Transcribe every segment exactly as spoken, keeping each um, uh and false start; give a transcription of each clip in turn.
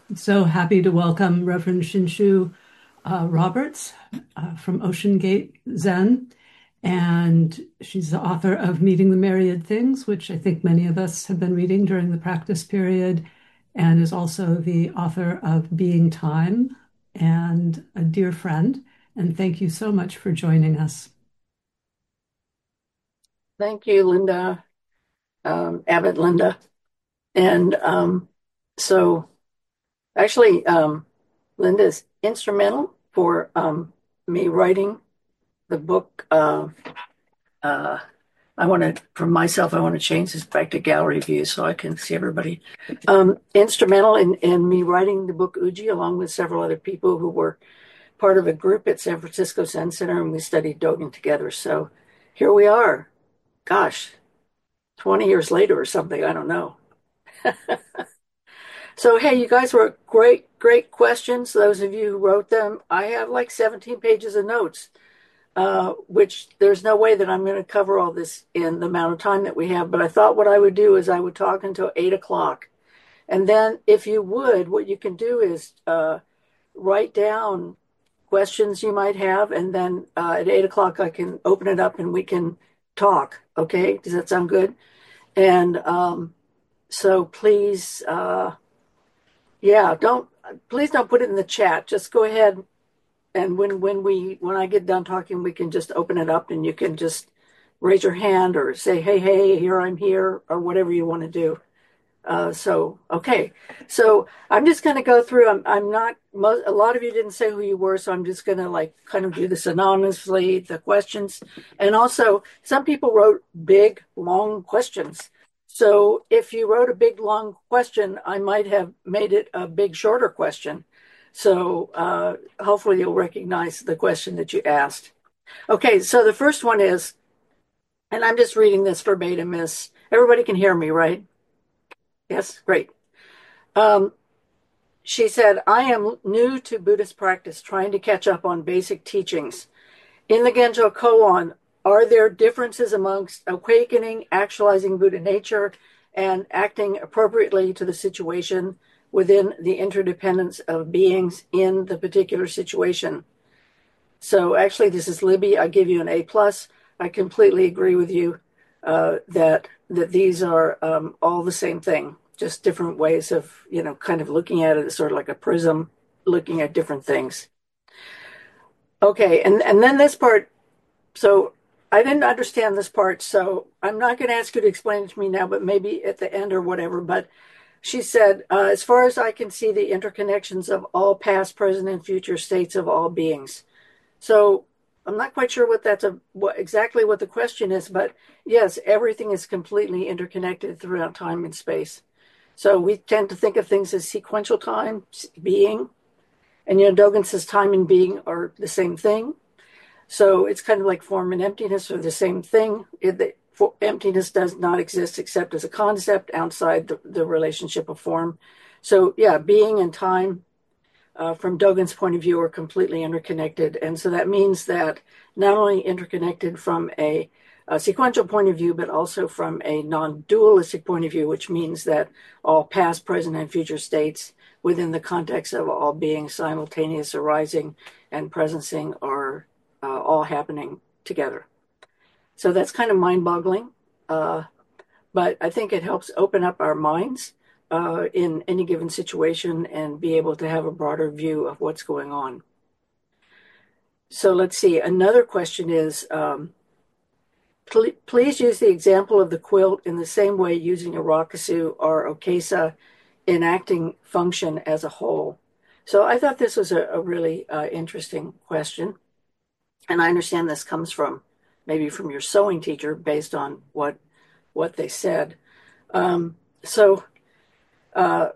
So happy to welcome Reverend Shinshu uh, Roberts uh, from Ocean Gate Zen. And she's the author of Meeting the Myriad Things, which I think many of us have been reading during the practice period, and is also the author of Being Time and a dear friend. And thank you so much for joining us. Thank you, Linda, um, Abbott Linda. And um, so actually, um, Linda is instrumental for um, me writing the book. Uh, uh, I want to, for myself, I want to change this back to gallery view so I can see everybody. Um, instrumental in, in me writing the book Uji, along with several other people who were part of a group at San Francisco Zen Center, and we studied Dogen together. So here we are. Gosh, twenty years later or something, I don't know. So, hey, you guys were great, great questions. Those of you who wrote them, I have like seventeen pages of notes, uh, which there's no way that I'm going to cover all this in the amount of time that we have. But I thought what I would do is I would talk until eight o'clock. And then, if you would, what you can do is uh, write down questions you might have. And then uh, at eight o'clock, I can open it up and we can talk. Okay. Does that sound good? And um, so please. Uh, Yeah, don't please don't put it in the chat. Just go ahead and when when we when I get done talking, we can just open it up and you can just raise your hand or say, "Hey, hey, here I'm here," or whatever you want to do. Uh, so okay, so I'm just going to go through. I'm I'm not. Most, a lot of you didn't say who you were, so I'm just going to like kind of do this anonymously, the questions, and also some people wrote big, long questions. So if you wrote a big, long question, I might have made it a big, shorter question. So uh, hopefully you'll recognize the question that you asked. Okay, so the first one is, and I'm just reading this verbatim. Is everybody can hear me, right? Yes, great. Um, she said, I am new to Buddhist practice, trying to catch up on basic teachings. In the Genjo Koan, are there differences amongst awakening, actualizing Buddha nature, and acting appropriately to the situation within the interdependence of beings in the particular situation? So actually, this is Libby. I give you an A plus. I completely agree with you uh, that that these are um, all the same thing, just different ways of you know kind of looking at it as sort of like a prism, looking at different things. Okay, and and then this part. So I didn't understand this part, so I'm not going to ask you to explain it to me now, but maybe at the end or whatever. But she said, uh, as far as I can see, the interconnections of all past, present, and future states of all beings. So I'm not quite sure what that's a what exactly what the question is, but yes, everything is completely interconnected throughout time and space. So we tend to think of things as sequential time, being, and you know, Dogen says time and being are the same thing. So it's kind of like form and emptiness are the same thing. It, the, for, emptiness does not exist except as a concept outside the, the relationship of form. So yeah, being and time uh, from Dogen's point of view, are completely interconnected. And so that means that not only interconnected from a, a sequential point of view, but also from a non dualistic point of view, which means that all past, present, and future states within the context of all being simultaneous arising and presencing are uh, all happening together. So that's kind of mind boggling. Uh, but I think it helps open up our minds uh, in any given situation and be able to have a broader view of what's going on. So let's see. Another question is, um, pl- please use the example of the quilt in the same way using a rakusu or okesa enacting function as a whole. So I thought this was a, a really uh, interesting question. And I understand this comes from maybe from your sewing teacher based on what what they said. Um, so uh,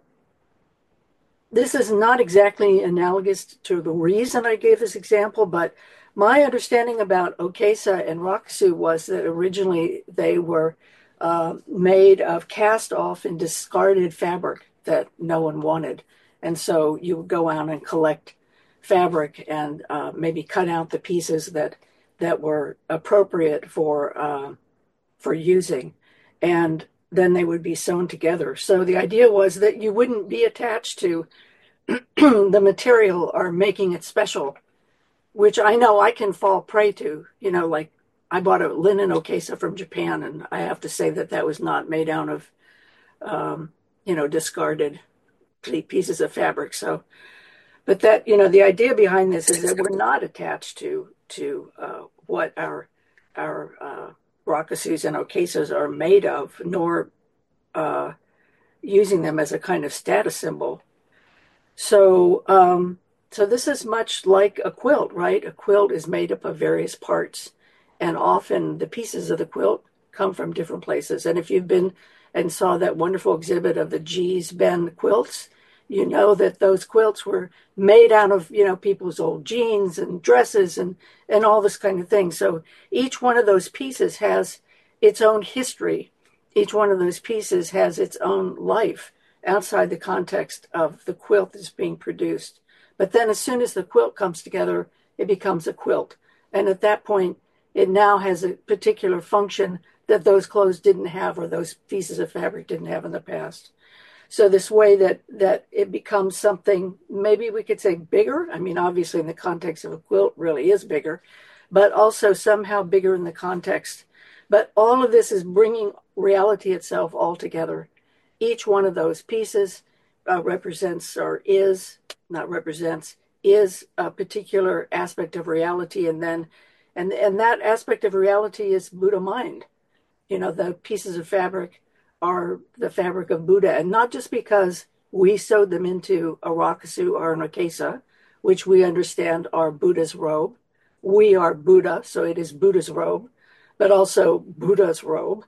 this is not exactly analogous to the reason I gave this example, but my understanding about Okesa and Rakusu was that originally they were uh, made of cast off and discarded fabric that no one wanted. And so you would go out and collect fabric and uh, maybe cut out the pieces that that were appropriate for uh, for using. And then they would be sewn together. So the idea was that you wouldn't be attached to the material are making it special, which I know I can fall prey to. You know, like I bought a linen okesa from Japan, and I have to say that that was not made out of, um, you know, discarded pieces of fabric. So, but that, you know, the idea behind this is that we're not attached to to uh, what our our uh, rakusus and okesas are made of, nor uh, using them as a kind of status symbol. So, um, so this is much like a quilt, right? A quilt is made up of various parts, and often the pieces of the quilt come from different places. And if you've been and saw that wonderful exhibit of the Gee's Bend quilts, you know that those quilts were made out of, you know, people's old jeans and dresses and and all this kind of thing. So each one of those pieces has its own history. Each one of those pieces has its own life outside the context of the quilt that's being produced. But then as soon as the quilt comes together, it becomes a quilt. And at that point, it now has a particular function that those clothes didn't have, or those pieces of fabric didn't have in the past. So this way that that it becomes something, maybe we could say bigger. I mean, obviously in the context of a quilt really is bigger, but also somehow bigger in the context. But all of this is bringing reality itself all together. Each one of those pieces uh, represents, or is, not represents, is a particular aspect of reality. And then, and, and that aspect of reality is Buddha mind. You know, the pieces of fabric are the fabric of Buddha, and not just because we sewed them into a rakusu or an okesa, which we understand are Buddha's robe. We are Buddha, so it is Buddha's robe, but also Buddha's robe.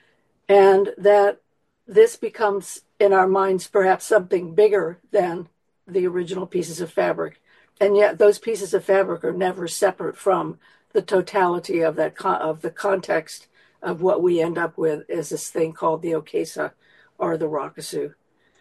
And that this becomes, in our minds, perhaps something bigger than the original pieces of fabric. And yet those pieces of fabric are never separate from the totality of that con- of the context of what we end up with is this thing called the okesa or the rakusu.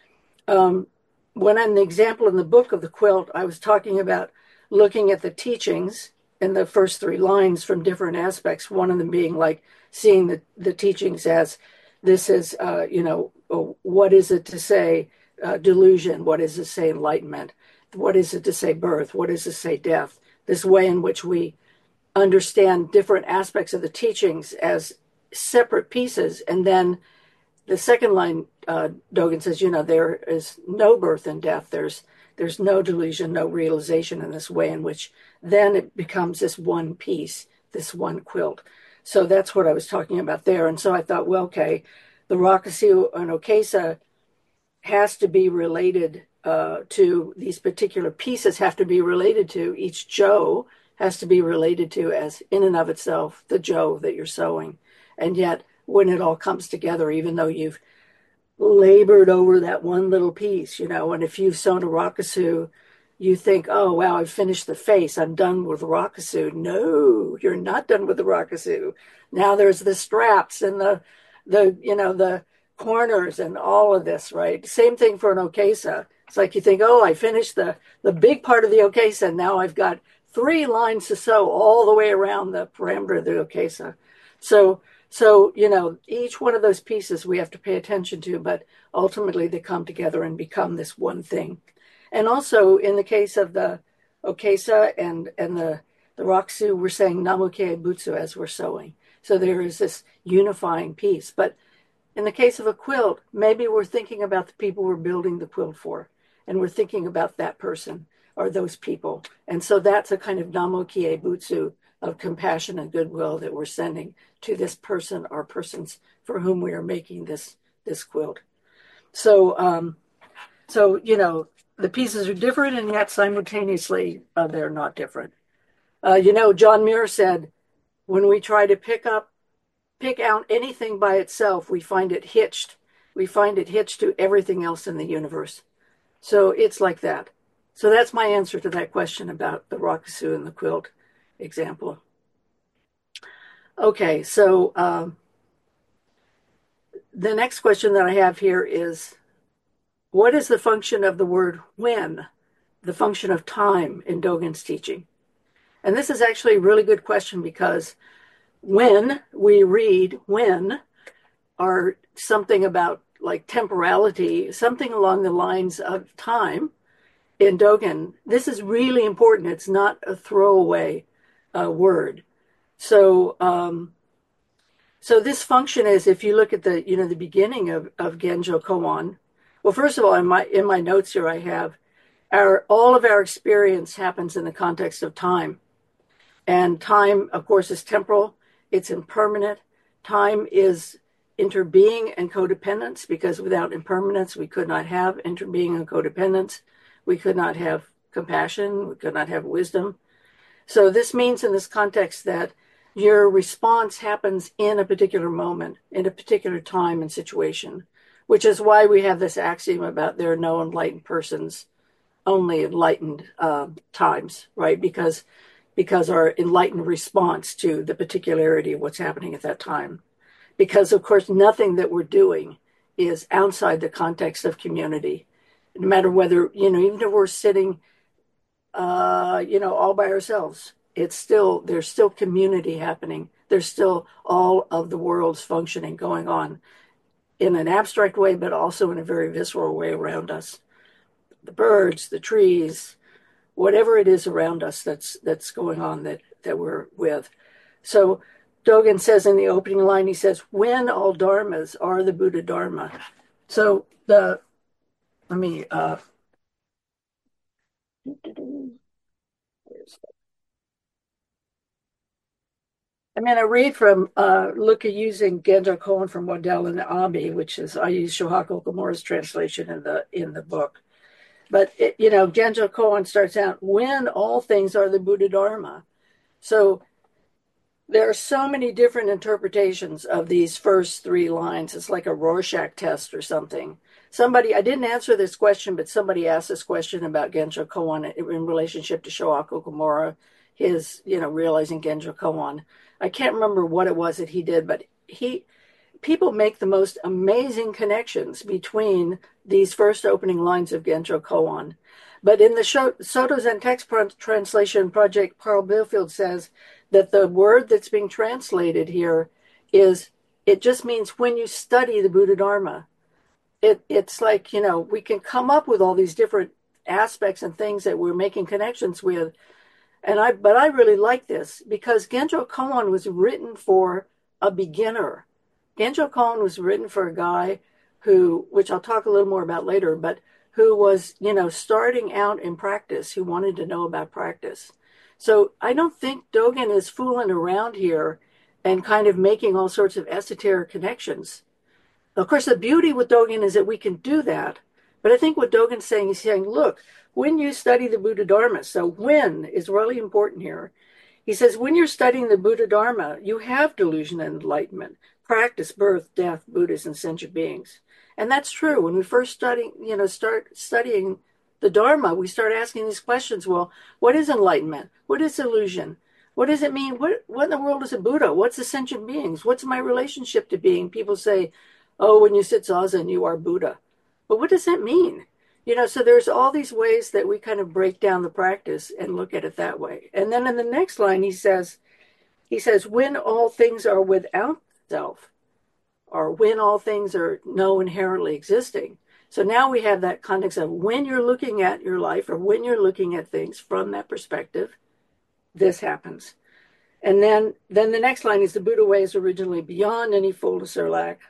Um, when in the example in the book of the quilt, I was talking about looking at the teachings in the first three lines from different aspects, one of them being like seeing the, the teachings as this is, uh, you know, what is it to say uh, delusion? What is it to say enlightenment? What is it to say birth? What is it to say death? This way in which we understand different aspects of the teachings as separate pieces. And then the second line, uh, Dogen says, you know, there is no birth and death. There's there's no delusion, no realization, in this way in which then it becomes this one piece, this one quilt. So that's what I was talking about there. And so I thought, well, okay, the rakusu and okesa has to be related uh, to these particular pieces, have to be related to each jo has to be related to as in and of itself the jo that you're sewing. And yet when it all comes together, even though you've labored over that one little piece, you know, and if you've sewn a rakusu, you think, oh, wow, I've finished the face. I'm done with the rakusu. No, you're not done with the rakusu. Now there's the straps and the, the, you know, the corners and all of this, right? Same thing for an okesa. It's like you think, oh, I finished the, the big part of the okesa. Now I've got three lines to sew all the way around the perimeter of the okesa. So, so, you know, each one of those pieces we have to pay attention to, but ultimately they come together and become this one thing. And also in the case of the okesa and, and the, the rakusu, we're saying Namu-kei Butsu as we're sewing. So there is this unifying piece. But in the case of a quilt, maybe we're thinking about the people we're building the quilt for, and we're thinking about that person or those people. And so that's a kind of Namu-kei Butsu of compassion and goodwill that we're sending to this person or persons for whom we are making this, this quilt. So, um, so, you know, the pieces are different, and yet simultaneously uh, they're not different. Uh, you know, John Muir said, when we try to pick up, pick out anything by itself, we find it hitched. We find it hitched to everything else in the universe. So it's like that. So that's my answer to that question about the rakusu and the quilt example. Okay, so um, the next question that I have here is, what is the function of the word when, the function of time in Dogen's teaching? And this is actually a really good question, because when we read when, or something about like temporality, something along the lines of time, in Dogen, this is really important. It's not a throwaway uh, word. So, um, so this function is, if you look at the, you know, the beginning of, of Genjo Koan. Well, first of all, in my in my notes here, I have our all of our experience happens in the context of time, and time, of course, is temporal. It's impermanent. Time is interbeing and codependence, because without impermanence, we could not have interbeing and codependence. We could not have compassion. We could not have wisdom. So this means in this context that your response happens in a particular moment, in a particular time and situation, which is why we have this axiom about there are no enlightened persons, only enlightened uh, times, right? Because because our enlightened response to the particularity of what's happening at that time. Because, of course, nothing that we're doing is outside the context of community. No matter whether, you know, even if we're sitting, uh, you know, all by ourselves, it's still, there's still community happening. There's still all of the world's functioning going on in an abstract way, but also in a very visceral way around us. The birds, the trees, whatever it is around us that's that's going on that, that we're with. So Dogen says in the opening line, he says, when all dharmas are the Buddha Dharma. So the, let me, uh, I'm going to read from, uh, look at using Genjo Koan from Waddell and Abe, which is, I use Shohaku Okumura's translation in the, in the book. But, it, you know, Genjo Koan starts out, when all things are the Buddha Dharma. So there are so many different interpretations of these first three lines. It's like a Rorschach test or something. Somebody, I didn't answer this question, but somebody asked this question about Genjo Koan in relationship to Shohaku Okumura, his, you know, realizing Genjo Koan. I can't remember what it was that he did, but he, people make the most amazing connections between these first opening lines of Genjo Koan. But in the Soto Zen Text Translation Project, Carl Billfield says that the word that's being translated here is, it just means when you study the Buddha Dharma. It, it's like, you know, we can come up with all these different aspects and things that we're making connections with. And I, but I really like this because Genjo Koan was written for a beginner. Genjo Koan was written for a guy who, which I'll talk a little more about later, but who was, you know, starting out in practice, who wanted to know about practice. So I don't think Dogen is fooling around here and kind of making all sorts of esoteric connections. Of course, the beauty with Dogen is that we can do that. But I think what Dogen's saying is saying, look, when you study the Buddha Dharma, so when is really important here. He says, when you're studying the Buddha Dharma, you have delusion and enlightenment, practice, birth, death, Buddhas, and sentient beings. And that's true. When we first study, you know, start studying the Dharma, we start asking these questions. Well, what is enlightenment? What is illusion? What does it mean? What, what in the world is a Buddha? What's the sentient beings? What's my relationship to being? People say, oh, when you sit zazen, you are Buddha. But what does that mean? You know, so there's all these ways that we kind of break down the practice and look at it that way. And then in the next line, he says, he says, when all things are without self, or when all things are no inherently existing. So now we have that context of when you're looking at your life or when you're looking at things from that perspective, this happens. And then, then the next line is the Buddha way is originally beyond any fullness or lack.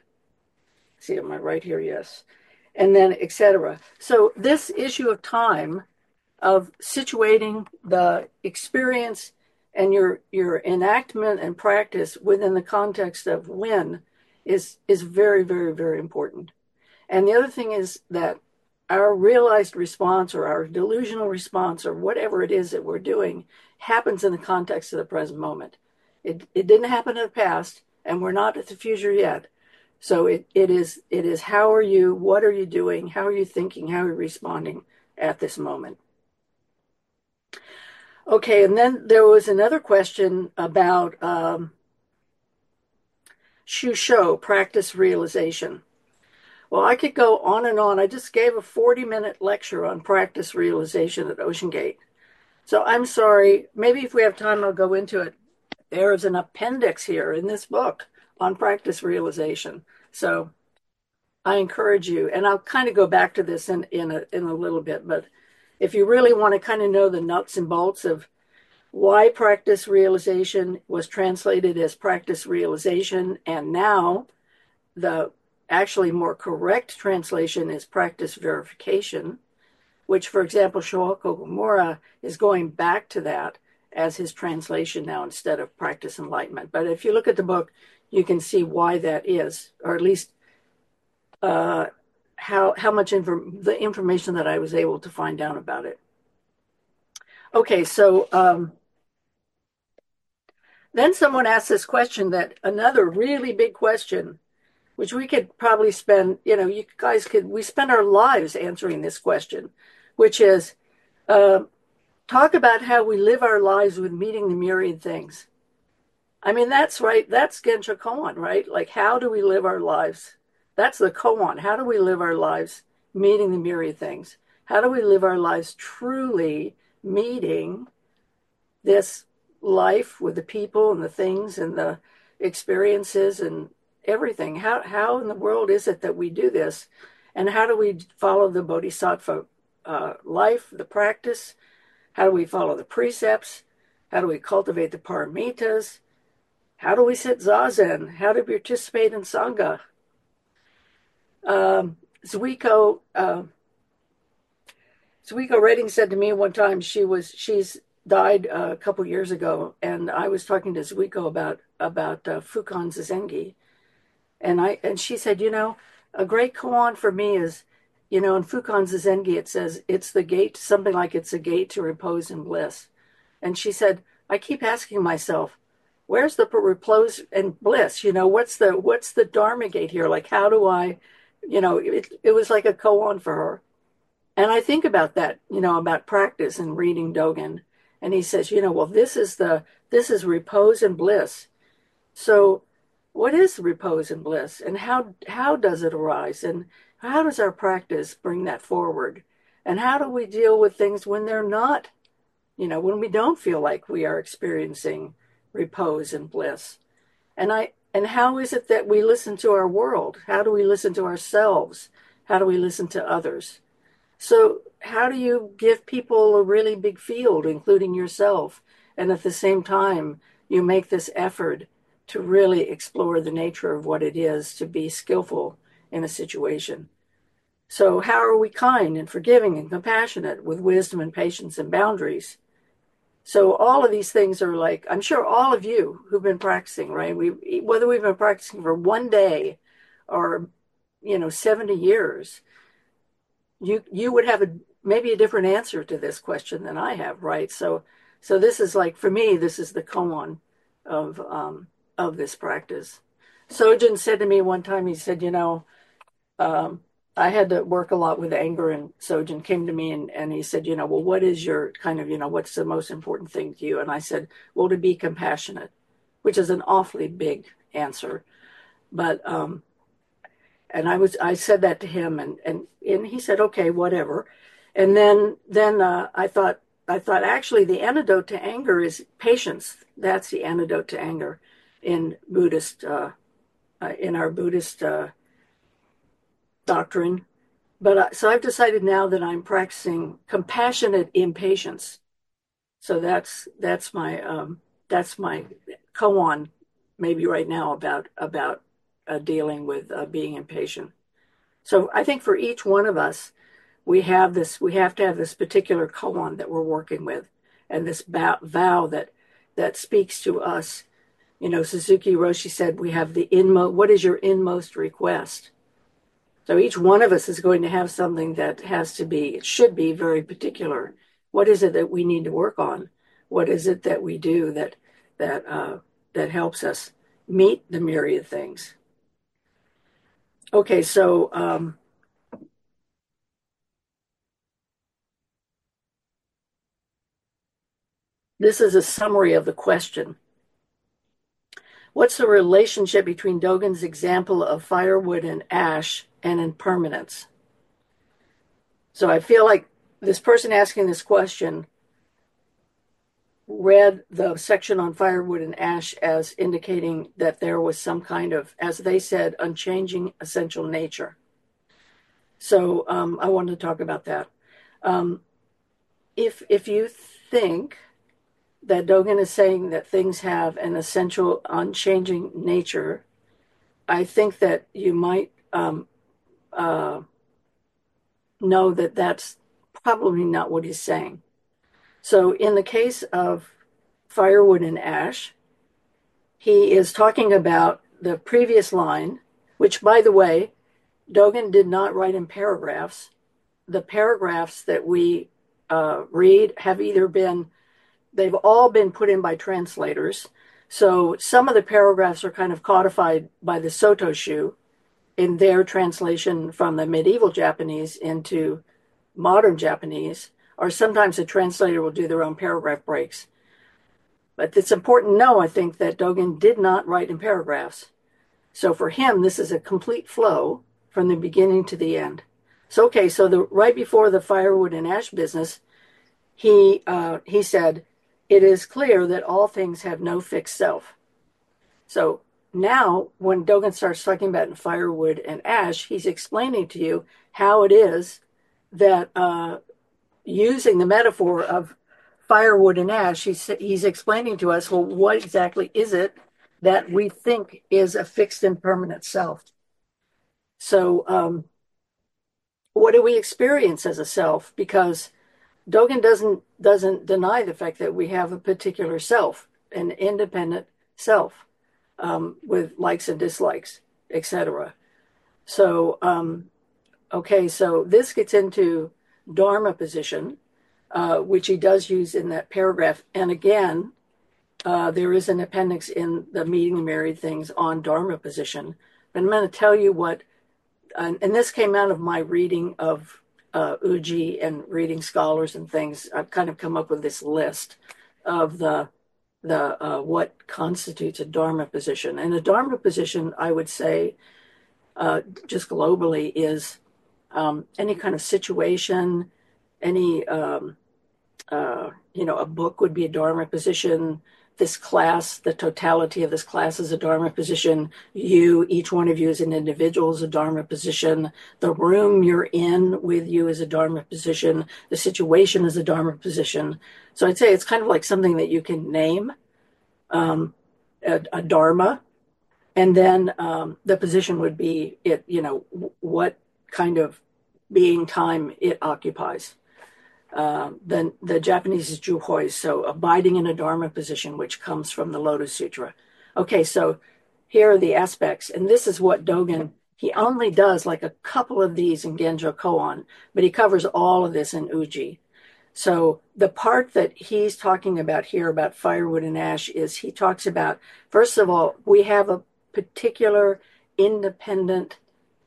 See, am I right here? Yes. And then et cetera. So this issue of time, of situating the experience and your your enactment and practice within the context of when is is very, very, very important. And the other thing is that our realized response or our delusional response or whatever it is that we're doing happens in the context of the present moment. It it didn't happen in the past, and we're not at the future yet. So it, it is it is how are you, what are you doing, how are you thinking, how are you responding at this moment? Okay, and then there was another question about um, Shusho, practice realization. Well, I could go on and on. I just gave a forty-minute lecture on practice realization at Ocean Gate. So I'm sorry, maybe if we have time, I'll go into it. There is an appendix here in this book on practice realization. So I encourage you, and I'll kind of go back to this in, in, a, in a little bit, but if you really want to kind of know the nuts and bolts of why practice realization was translated as practice realization, and now the actually more correct translation is practice verification, which, for example, Shooko Komura is going back to that as his translation now instead of practice enlightenment. But if you look at the book, you can see why that is, or at least uh, how how much inform- the information that I was able to find out about it. Okay, so um, then someone asked this question, that another really big question, which we could probably spend, you know, you guys could, we spend our lives answering this question, which is, uh, talk about how we live our lives with meeting the myriad things. I mean, that's right. That's Gensho Koan, right? Like, how do we live our lives? That's the koan. How do we live our lives meeting the myriad things? How do we live our lives truly meeting this life with the people and the things and the experiences and everything? How how in the world is it that we do this? And how do we follow the bodhisattva uh, life, the practice? How do we follow the precepts? How do we cultivate the paramitas? How do we sit zazen? How do we participate in sangha? Um, Zuiko uh, Zuiko Redding said to me one time, she was she's died uh, a couple years ago, and I was talking to Zuiko about about uh, Fukan Zazengi, and I and she said, you know, a great koan for me is, you know, in Fukan Zazengi it says it's the gate, something like it's a gate to repose and bliss, and she said, I keep asking myself, where's the repose and bliss? You know, what's the what's the Dharma gate here? Like, how do I, you know, it, it was like a koan for her. And I think about that, you know, about practice and reading Dogen. And he says, you know, well, this is the this is repose and bliss. So what is repose and bliss? And how how does it arise? And how does our practice bring that forward? And how do we deal with things when they're not, you know, when we don't feel like we are experiencing repose and bliss? And I and how is it that we listen to our world? How do we listen to ourselves? How do we listen to others? So how do you give people a really big field, including yourself, and at the same time you make this effort to really explore the nature of what it is to be skillful in a situation? So how are we kind and forgiving and compassionate with wisdom and patience and boundaries? So all of these things are like, I'm sure all of you who've been practicing, right? We, whether we've been practicing for one day or, you know, seventy years, you you would have a maybe a different answer to this question than I have, right? So so this is like, for me, this is the koan of um, of this practice. Sojin said to me one time, he said, you know, um, I had to work a lot with anger, and Sojin came to me and, and he said, you know, well, what is your kind of, you know, what's the most important thing to you? And I said, well, to be compassionate, which is an awfully big answer. But um, and I was I said that to him, and and and he said, okay, whatever. And then then uh, I thought I thought actually the antidote to anger is patience. That's the antidote to anger in Buddhist uh, uh, in our Buddhist uh, doctrine. But uh, so I've decided now that I'm practicing compassionate impatience. So that's that's my um, that's my koan maybe right now about about uh, dealing with uh, being impatient. So I think for each one of us, we have this, we have to have this particular koan that we're working with, and this vow, vow that that speaks to us. You know, Suzuki Roshi said we have the inmost, what is your inmost request? So each one of us is going to have something that has to be, it should be very particular. What is it that we need to work on? What is it that we do that that uh, that helps us meet the myriad things? Okay, so um, this is a summary of the question. What's the relationship between Dogen's example of firewood and ash and impermanence? So I feel like this person asking this question read the section on firewood and ash as indicating that there was some kind of, as they said, unchanging essential nature. So um, I wanted to talk about that. Um, if if you think that Dogen is saying that things have an essential, unchanging nature, I think that you might um, uh, know that that's probably not what he's saying. So, in the case of firewood and ash, he is talking about the previous line, which, by the way, Dogen did not write in paragraphs. The paragraphs that we uh, read have either been, they've all been put in by translators. So some of the paragraphs are kind of codified by the Sotoshu in their translation from the medieval Japanese into modern Japanese, or sometimes the translator will do their own paragraph breaks. But it's important to know, I think, that Dogen did not write in paragraphs. So for him, this is a complete flow from the beginning to the end. So, okay, so the right before the firewood and ash business, he uh, he said, it is clear that all things have no fixed self. So now, when Dogen starts talking about firewood and ash, he's explaining to you how it is that uh, using the metaphor of firewood and ash, he's, he's explaining to us, well, what exactly is it that we think is a fixed and permanent self? So um, what do we experience as a self? Because Dogen doesn't doesn't deny the fact that we have a particular self, an independent self, um, with likes and dislikes, et cetera. So, um, okay, so this gets into Dharma position, uh, which he does use in that paragraph. And again, uh, there is an appendix in the Meeting the Married Things on Dharma position. But I'm going to tell you what, uh, and this came out of my reading of uh, Uji and reading scholars and things. I've kind of come up with this list of the the uh, what constitutes a Dharma position. And a Dharma position, I would say, uh, just globally, is um, any kind of situation, any, um, uh, you know, a book would be a Dharma position. This class, the totality of this class is a Dharma position. You, each one of you as an individual is a Dharma position. The room you're in with you is a Dharma position. The situation is a Dharma position. So I'd say it's kind of like something that you can name, um, a, a Dharma. And then um, the position would be it, you know, w- what kind of being time it occupies. Uh, then the Japanese is juhoi, so abiding in a Dharma position, which comes from the Lotus Sutra. Okay, so here are the aspects, and this is what Dogen, he only does like a couple of these in Genjo Koan, but he covers all of this in Uji. So the part that he's talking about here about firewood and ash is he talks about, first of all, we have a particular independent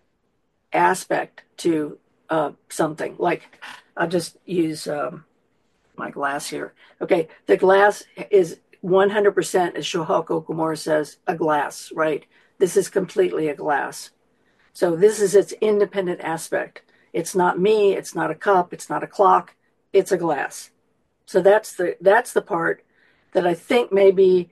aspect to uh, something, like I'll just use um, my glass here. Okay, the glass is one hundred percent, as Shohaku Okumura says, a glass, right? This is completely a glass. So this is its independent aspect. It's not me, it's not a cup, it's not a clock, it's a glass. So that's the that's the part that I think maybe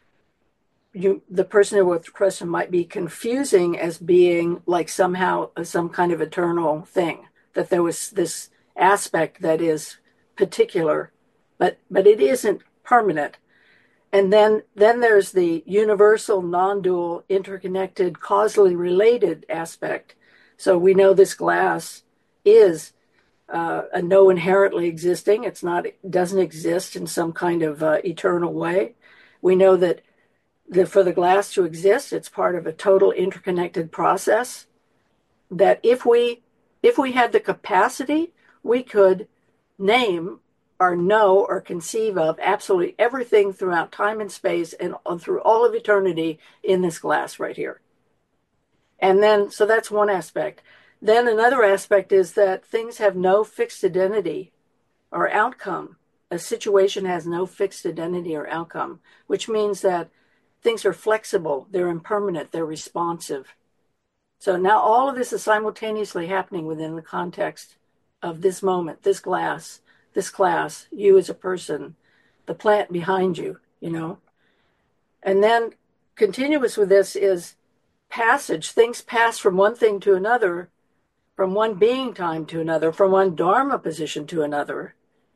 you, the person who wrote the question might be confusing as being like somehow some kind of eternal thing, that there was this aspect that is particular, but but it isn't permanent. And then then there's the universal, non-dual, interconnected, causally related aspect. So we know this glass is uh, a no inherently existing. It's not, it doesn't exist in some kind of uh, eternal way. We know that the, for the glass to exist, it's part of a total interconnected process. That if we if we had the capacity, we could name or know or conceive of absolutely everything throughout time and space and through all of eternity in this glass right here. And then, so that's one aspect. Then another aspect is that things have no fixed identity or outcome. A situation has no fixed identity or outcome, which means that things are flexible, they're impermanent, they're responsive. So now all of this is simultaneously happening within the context of this moment, this glass, this class, you as a person, the plant behind you, you know. And then continuous with this is passage. Things pass from one thing to another, from one being time to another, from one Dharma position to another.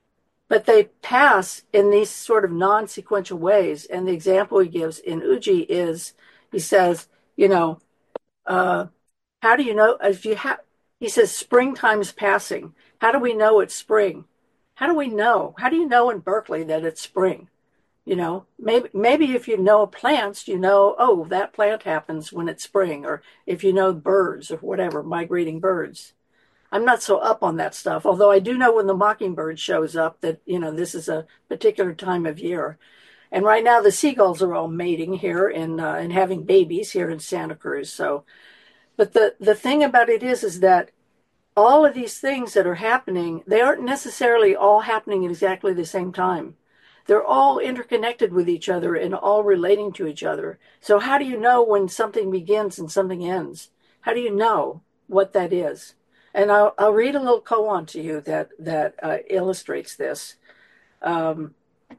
but they pass in these sort of non-sequential ways. And the example he gives in Uji is, he says, you know, uh, how do you know if you have, he says, springtime's passing. How do we know it's spring? How do we know? How do you know in Berkeley that it's spring? You know, maybe maybe if you know plants, you know, oh, that plant happens when it's spring, or if you know birds or whatever, migrating birds. I'm not so up on that stuff, although I do know when the mockingbird shows up that, you know, this is a particular time of year. And right now the seagulls are all mating here and uh, and having babies here in Santa Cruz. So, but the the thing about it is is that all of these things that are happening, they aren't necessarily all happening at exactly the same time. They're all interconnected with each other and all relating to each other. So how do you know when something begins and something ends? How do you know what that is? And I'll, I'll read a little koan to you that that uh, illustrates this. Um,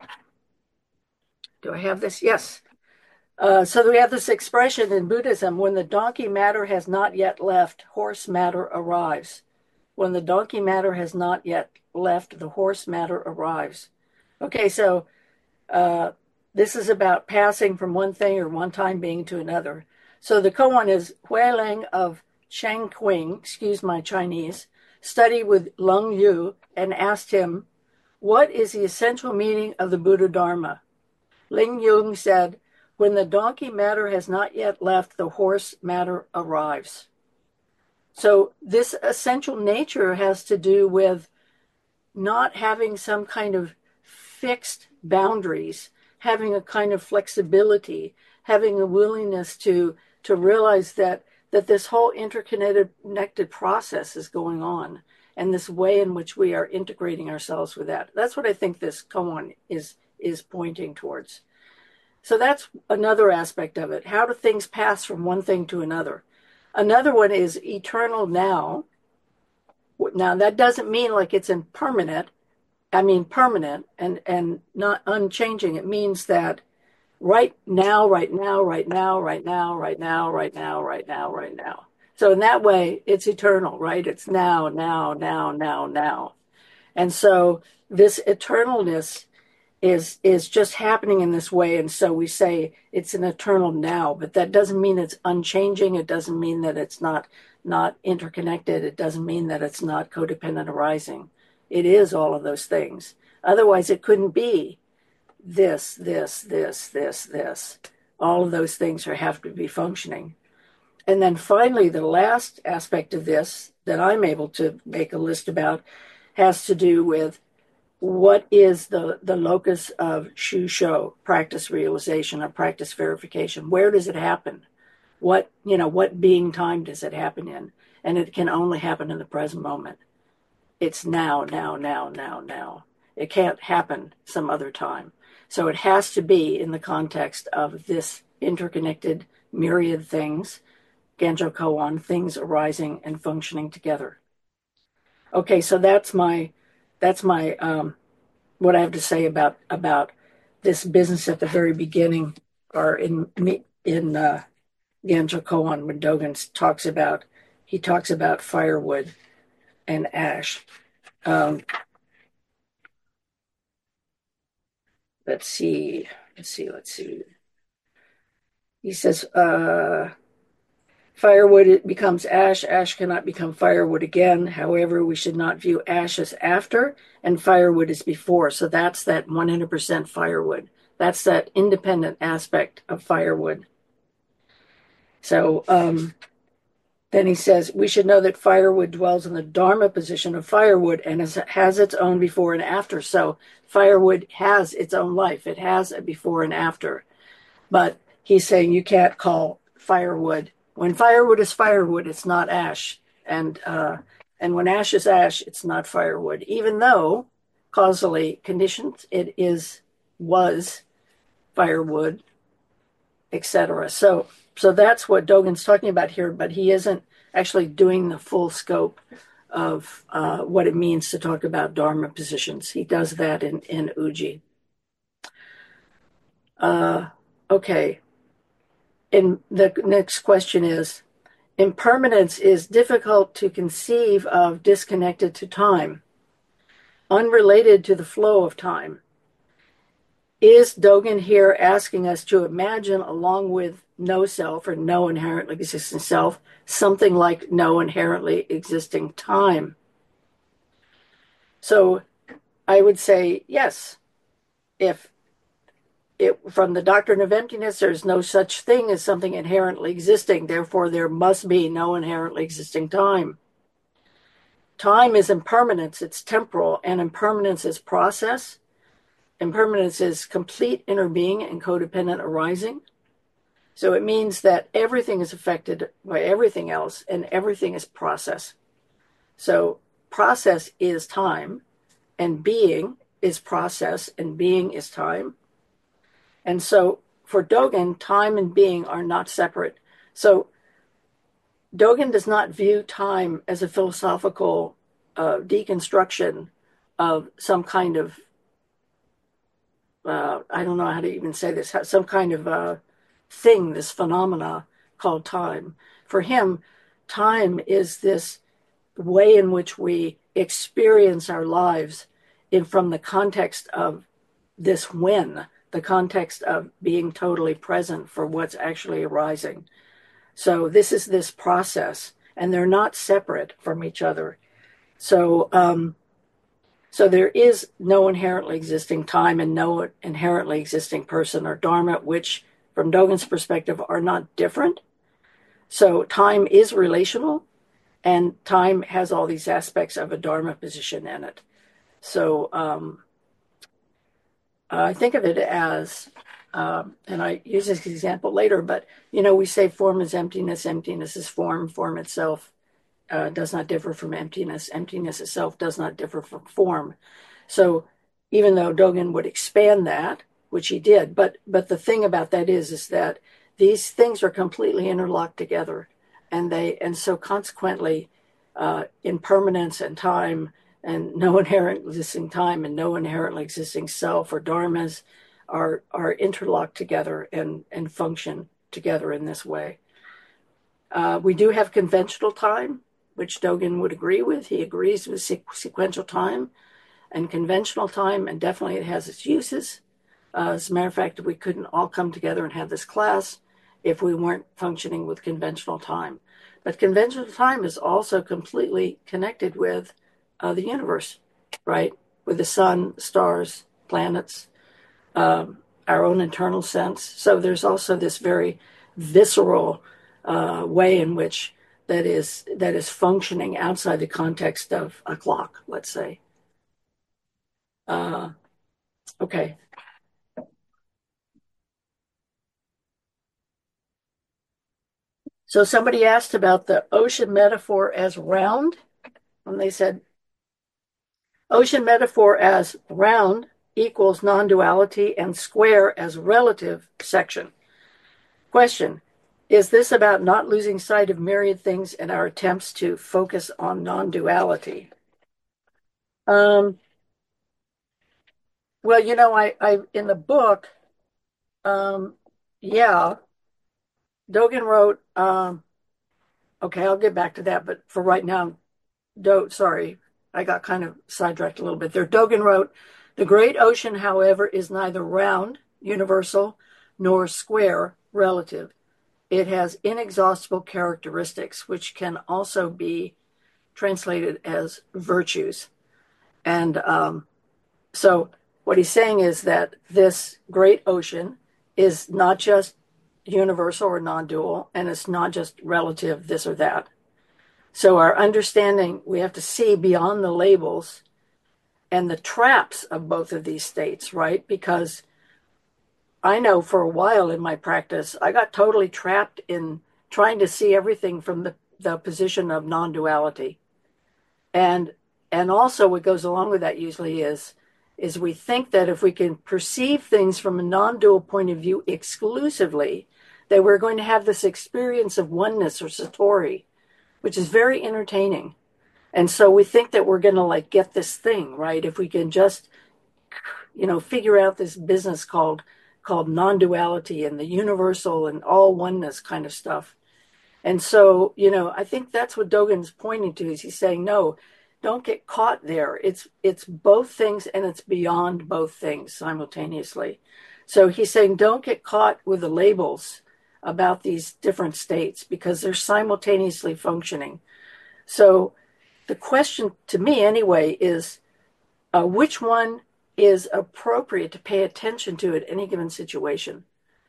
do I have this? Yes. Uh, so we have this expression in Buddhism: when the donkey matter has not yet left, horse matter arrives. When the donkey matter has not yet left, the horse matter arrives. Okay, so uh, this is about passing from one thing or one time being to another. So the koan is Huiling of Changqing, excuse my Chinese, studied with Leng Yu and asked him, what is the essential meaning of the Buddha Dharma? Ling Yung said, when the donkey matter has not yet left, the horse matter arrives. So this essential nature has to do with not having some kind of fixed boundaries, having a kind of flexibility, having a willingness to to realize that that this whole interconnected connected process is going on, and this way in which we are integrating ourselves with that. That's what I think this koan is is pointing towards. So that's another aspect of it. How do things pass from one thing to another? Another one is eternal now. Now that doesn't mean like it's impermanent. I mean permanent and, and not unchanging. It means that right now, right now, right now, right now, right now, right now, right now, right now. So in that way, it's eternal, right? It's now, now, now, now, now. And so this eternalness is is just happening in this way. And so we say it's an eternal now, but that doesn't mean it's unchanging. It doesn't mean that it's not not interconnected. It doesn't mean that it's not codependent arising. It is all of those things. Otherwise, it couldn't be this, this, this, this, this. All of those things are, have to be functioning. And then finally, the last aspect of this that I'm able to make a list about has to do with what is the, the locus of shusho, practice realization or practice verification? Where does it happen? What, you know, what being time does it happen in? And it can only happen in the present moment. It's now, now, now, now, now. It can't happen some other time. So it has to be in the context of this interconnected myriad things, Genjo Koan, things arising and functioning together. Okay, so that's my that's my um, what I have to say about about this business at the very beginning, or in in uh, Genjo Koan, when Dogen talks about he talks about firewood and ash. Um, let's see, let's see, let's see. He says, uh, firewood it becomes ash. Ash cannot become firewood again. However, we should not view ash as after and firewood as before. So that's that one hundred percent firewood. That's that independent aspect of firewood. So um, then he says, we should know that firewood dwells in the Dharma position of firewood and has, has its own before and after. So firewood has its own life. It has a before and after. But he's saying you can't call firewood. When firewood is firewood, it's not ash. And uh, and when ash is ash, it's not firewood. Even though causally conditioned, it is was firewood, et cetera. So so that's what Dogen's talking about here, but he isn't actually doing the full scope of uh, what it means to talk about Dharma positions. He does that in, in Uji. Uh, okay. And the next question is, impermanence is difficult to conceive of disconnected to time. unrelated to the flow of time. Is Dogen here asking us to imagine, along with no self or no inherently existing self, something like no inherently existing time? So I would say yes. If it, from the doctrine of emptiness, there's no such thing as something inherently existing, therefore there must be no inherently existing time. Time is impermanence, it's temporal, and impermanence is process. Impermanence is complete inner being and codependent arising. So it means that everything is affected by everything else, and everything is process. So process is time, and being is process, and being is time. And so for Dogen, time and being are not separate. So Dogen does not view time as a philosophical uh, deconstruction of some kind of, uh, I don't know how to even say this, some kind of uh, thing, this phenomena called time. For him, time is this way in which we experience our lives in from the context of this when, the context of being totally present for what's actually arising. So this is this process, and they're not separate from each other. So, um, so there is no inherently existing time and no inherently existing person or dharma, which, from Dogen's perspective, are not different. So time is relational, and time has all these aspects of a dharma position in it. So um, I think of it as, um, and I use this example later, but, you know, we say form is emptiness, emptiness is form, form itself uh, does not differ from emptiness, emptiness itself does not differ from form. So even though Dogen would expand that, which he did, but but the thing about that is, is that these things are completely interlocked together, and they, and so consequently, uh, impermanence and time, and no inherent existing time and no inherently existing self or dharmas are are interlocked together and and function together in this way. Uh, we do have conventional time, which Dogen would agree with. He agrees with sequ- sequential time and conventional time, and definitely it has its uses. Uh, as a matter of fact, we couldn't all come together and have this class if we weren't functioning with conventional time. But conventional time is also completely connected with uh, the universe, right? With the sun, stars, planets, um, our own internal sense. So there's also this very visceral uh, way in which that is that is functioning outside the context of a clock, let's say. Uh, okay. So somebody asked about the ocean metaphor as round, and they said ocean metaphor as round equals non-duality and square as relative section. Question: is this about not losing sight of myriad things in our attempts to focus on non-duality? Um, well, you know, I, I in the book, um, yeah, Dogen wrote. Um, okay, I'll get back to that, but for right now, Do, sorry, I got kind of sidetracked a little bit there. Dogen wrote, "The great ocean, however, is neither round, universal, nor square, relative. It has inexhaustible characteristics, which can also be translated as virtues." And um, so what he's saying is that this great ocean is not just universal or non-dual, and it's not just relative, this or that. So our understanding, we have to see beyond the labels and the traps of both of these states, right? Because I know for a while in my practice, I got totally trapped in trying to see everything from the, the position of non-duality. And and also what goes along with that usually is is we think that if we can perceive things from a non-dual point of view exclusively, that we're going to have this experience of oneness or satori, which is very entertaining. And so we think that we're going to like get this thing, right? If we can just, you know, figure out this business called called non-duality and the universal and all oneness kind of stuff. And so, you know, I think that's what Dogen's pointing to is he's saying, no, don't get caught there. It's it's both things and it's beyond both things simultaneously. So he's saying don't get caught with the labels about these different states because they're simultaneously functioning. So the question to me anyway is uh, which one is appropriate to pay attention to at any given situation.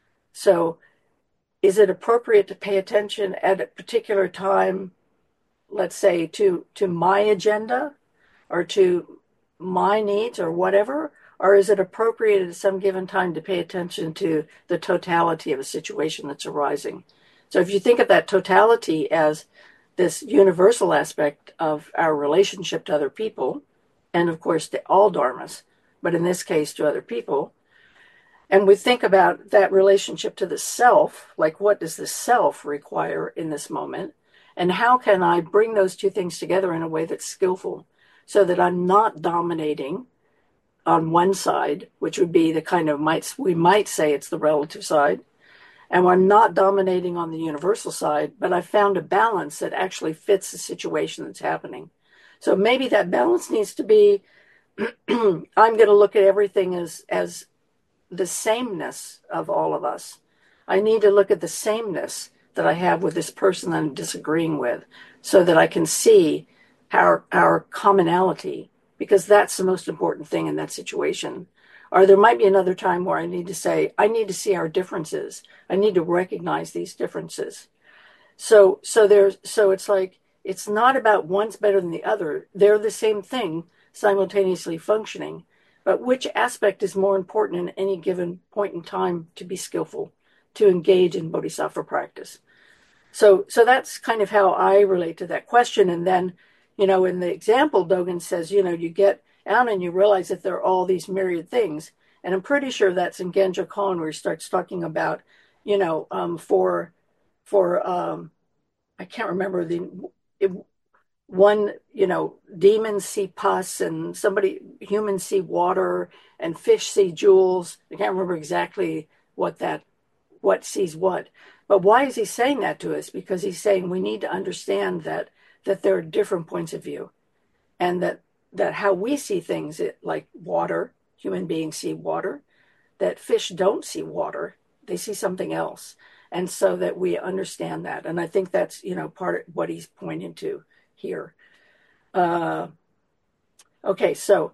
So is it appropriate to pay attention at a particular time, let's say to to my agenda or to my needs or whatever, or is it appropriate at some given time to pay attention to the totality of a situation that's arising? So if you think of that totality as this universal aspect of our relationship to other people, and of course to all dharmas, but in this case to other people, and we think about that relationship to the self, like what does the self require in this moment? And how can I bring those two things together in a way that's skillful so that I'm not dominating on one side, which would be the kind of, might we might say it's the relative side, and I'm not dominating on the universal side, but I found a balance that actually fits the situation that's happening. So maybe that balance needs to be, I'm going to look at everything as, as the sameness of all of us. I need to look at the sameness that I have with this person that I'm disagreeing with so that I can see our, our commonality, because that's the most important thing in that situation. Or there might be another time where I need to say, I need to see our differences. I need to recognize these differences. So, so there's, so it's like, it's not about one's better than the other. They're the same thing, simultaneously functioning. But which aspect is more important in any given point in time to be skillful, to engage in bodhisattva practice? So, so that's kind of how I relate to that question. And then, you know, in the example, Dogen says, you know, you get out and you realize that there are all these myriad things. And I'm pretty sure that's in Genjo Kon where he starts talking about, you know, um, for, for um, I can't remember the, it, one, you know, demons see pus and somebody, humans see water and fish see jewels. I can't remember exactly what that, what sees what. But why is he saying that to us? Because he's saying we need to understand that, that there are different points of view and that, that how we see things, it, like water, human beings see water, that fish don't see water. They see something else. And so that we understand that. And I think that's, you know, part of what he's pointing to here. Uh, okay, so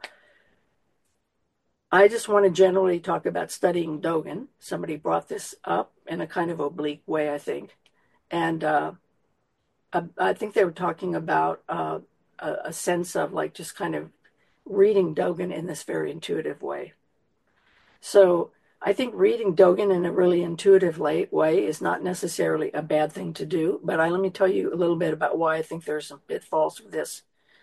I just want to generally talk about studying Dogen. Somebody brought this up in a kind of oblique way, I think. And uh, I, I think they were talking about uh, a, a sense of like just kind of reading Dogen in this very intuitive way. So I think reading Dogen in a really intuitive way is not necessarily a bad thing to do, but I, let me tell you a little bit about why I think there's some pitfalls with this.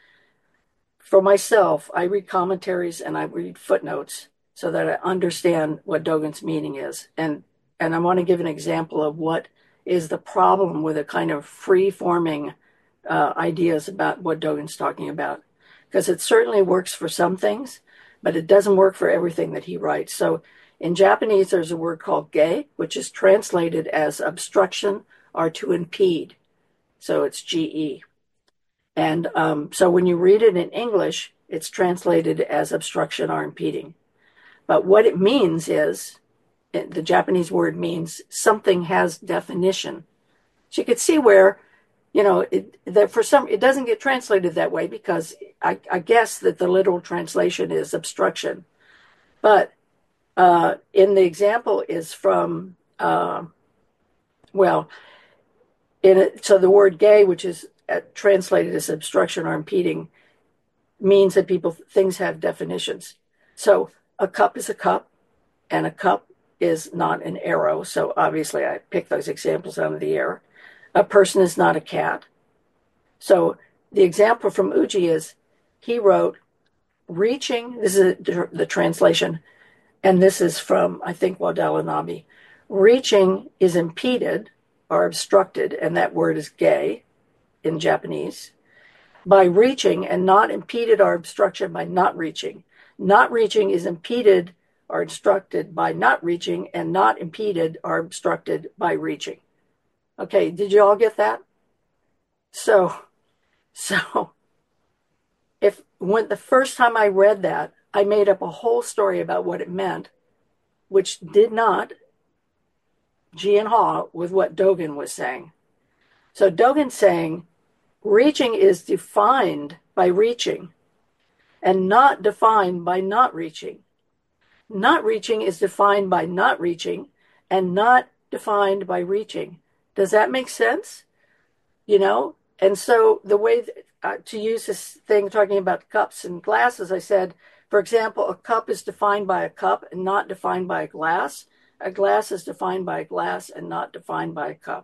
For myself, I read commentaries and I read footnotes so that I understand what Dogen's meaning is. And, and I want to give an example of what is the problem with a kind of free-forming uh, ideas about what Dogen's talking about. Because it certainly works for some things, but it doesn't work for everything that he writes. So in Japanese, there's a word called ge, which is translated as obstruction or to impede. So it's G E. And um, so when you read it in English, it's translated as obstruction or impeding. But what it means is, it, the Japanese word means something has definition. So you could see where, you know, it, that for some, it doesn't get translated that way because I, I guess that the literal translation is obstruction. But uh, in the example is from, uh, well, in it, so the word ge, which is translated as obstruction or impeding, means that people, things have definitions. So a cup is a cup, and a cup is not an arrow. So obviously I picked those examples out of the air. A person is not a cat. So the example from Uji is, he wrote, reaching, this is the translation, and this is from, I think, Wadalanabi. Reaching is impeded or obstructed, and that word is ge in Japanese, by reaching, and not impeded or obstruction by not reaching. Not reaching is impeded or obstructed by not reaching, and not impeded or obstructed by reaching. Okay, did you all get that? So, so when the first time I read that, I made up a whole story about what it meant, which did not gee and haw with what Dogen was saying. So Dogen's saying reaching is defined by reaching and not defined by not reaching. Not reaching is defined by not reaching and not defined by reaching. Does that make sense? You know? And so the way that, uh, to use this thing talking about cups and glasses, I said, for example, a cup is defined by a cup and not defined by a glass. A glass is defined by a glass and not defined by a cup.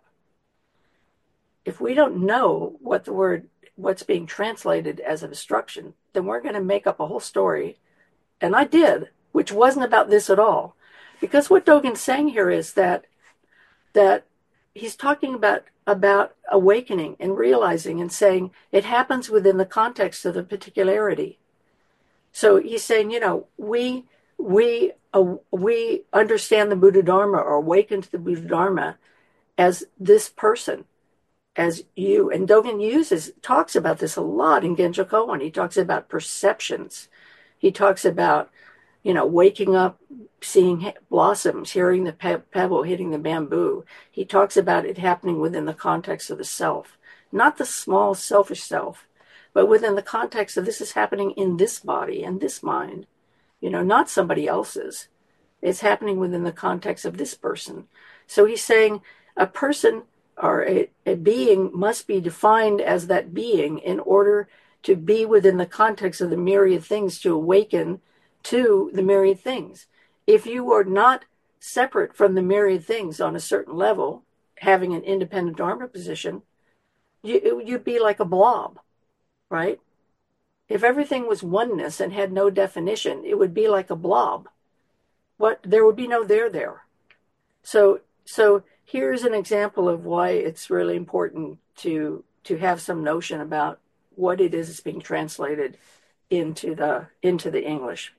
If we don't know what the word, what's being translated as an instruction, then we're going to make up a whole story. And I did, which wasn't about this at all. Because what Dogen's saying here is that that he's talking about about awakening and realizing and saying it happens within the context of the particularity. So he's saying, you know, we we uh, we understand the Buddha Dharma or awaken to the Buddha Dharma as this person, as you. And Dogen uses talks about this a lot in Genjo Koan. He talks about perceptions. He talks about, you know, waking up, seeing blossoms, hearing the pe- pebble hitting the bamboo. He talks about it happening within the context of the self, not the small selfish self, but within the context of this is happening in this body and this mind, you know, not somebody else's. It's happening within the context of this person. So he's saying a person or a, a being must be defined as that being in order to be within the context of the myriad things, to awaken to the myriad things. If you are not separate from the myriad things on a certain level, having an independent Dharma position, you, you'd be like a blob, right? If everything was oneness and had no definition, it would be like a blob. What there would be no there there. So so here's an example of why it's really important to to have some notion about what it is that's being translated into the into the English.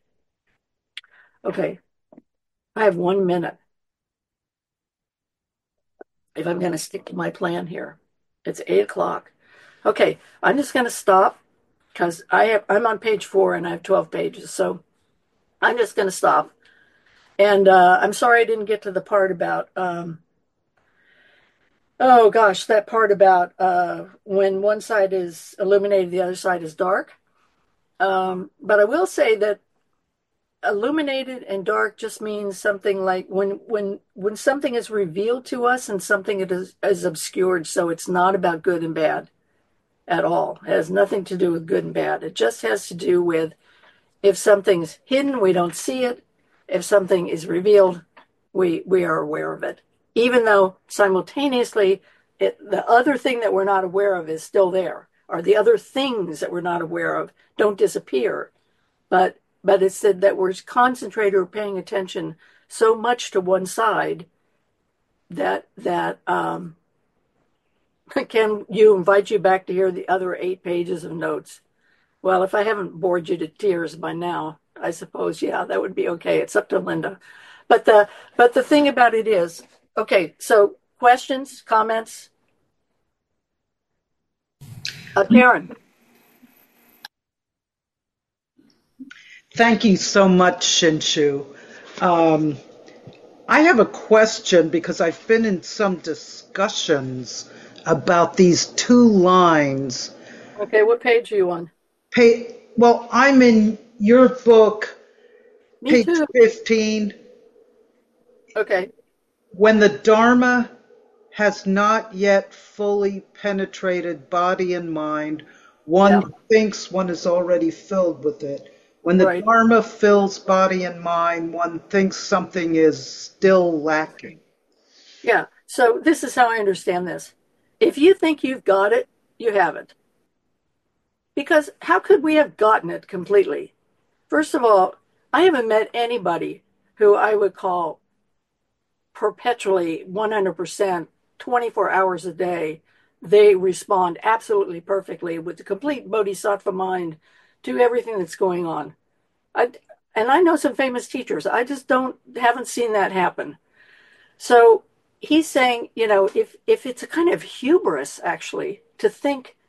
Okay, I have one minute. If I'm going to stick to my plan here, it's eight o'clock. Okay, I'm just going to stop because I have I'm on page four and I have twelve pages, so I'm just going to stop. And uh, I'm sorry I didn't get to the part about um, oh gosh, that part about uh, when one side is illuminated, the other side is dark. Um, but I will say that illuminated and dark just means something like when when when something is revealed to us and something it is, is obscured, so it's not about good and bad at all. It has nothing to do with good and bad. It just has to do with if something's hidden, we don't see it. If something is revealed, we we are aware of it. Even though simultaneously it, the other thing that we're not aware of is still there, or the other things that we're not aware of don't disappear. But but it's said that we're concentrated or paying attention so much to one side that that um, can you invite you back to hear the other eight pages of notes. Well, if I haven't bored you to tears by now, I suppose, yeah, that would be okay. It's up to Linda. But the but the thing about it is, okay, so questions, comments? Uh, Karen. Thank you so much, Shinshu. Um, I have a question because I've been in some discussions about these two lines. Okay, what page are you on? Pay, well, I'm in your book, Me page too. fifteen. Okay. When the Dharma has not yet fully penetrated body and mind, one Yeah. thinks one is already filled with it. When the Right. Dharma fills body and mind, one thinks something is still lacking. Yeah. So this is how I understand this. If you think you've got it, you haven't. Because how could we have gotten it completely? First of all, I haven't met anybody who I would call perpetually one hundred percent, twenty-four hours a day. They respond absolutely perfectly with the complete bodhisattva mind to everything that's going on. I, and I know some famous teachers. I just don't haven't seen that happen. So he's saying, you know, if if it's a kind of hubris actually to think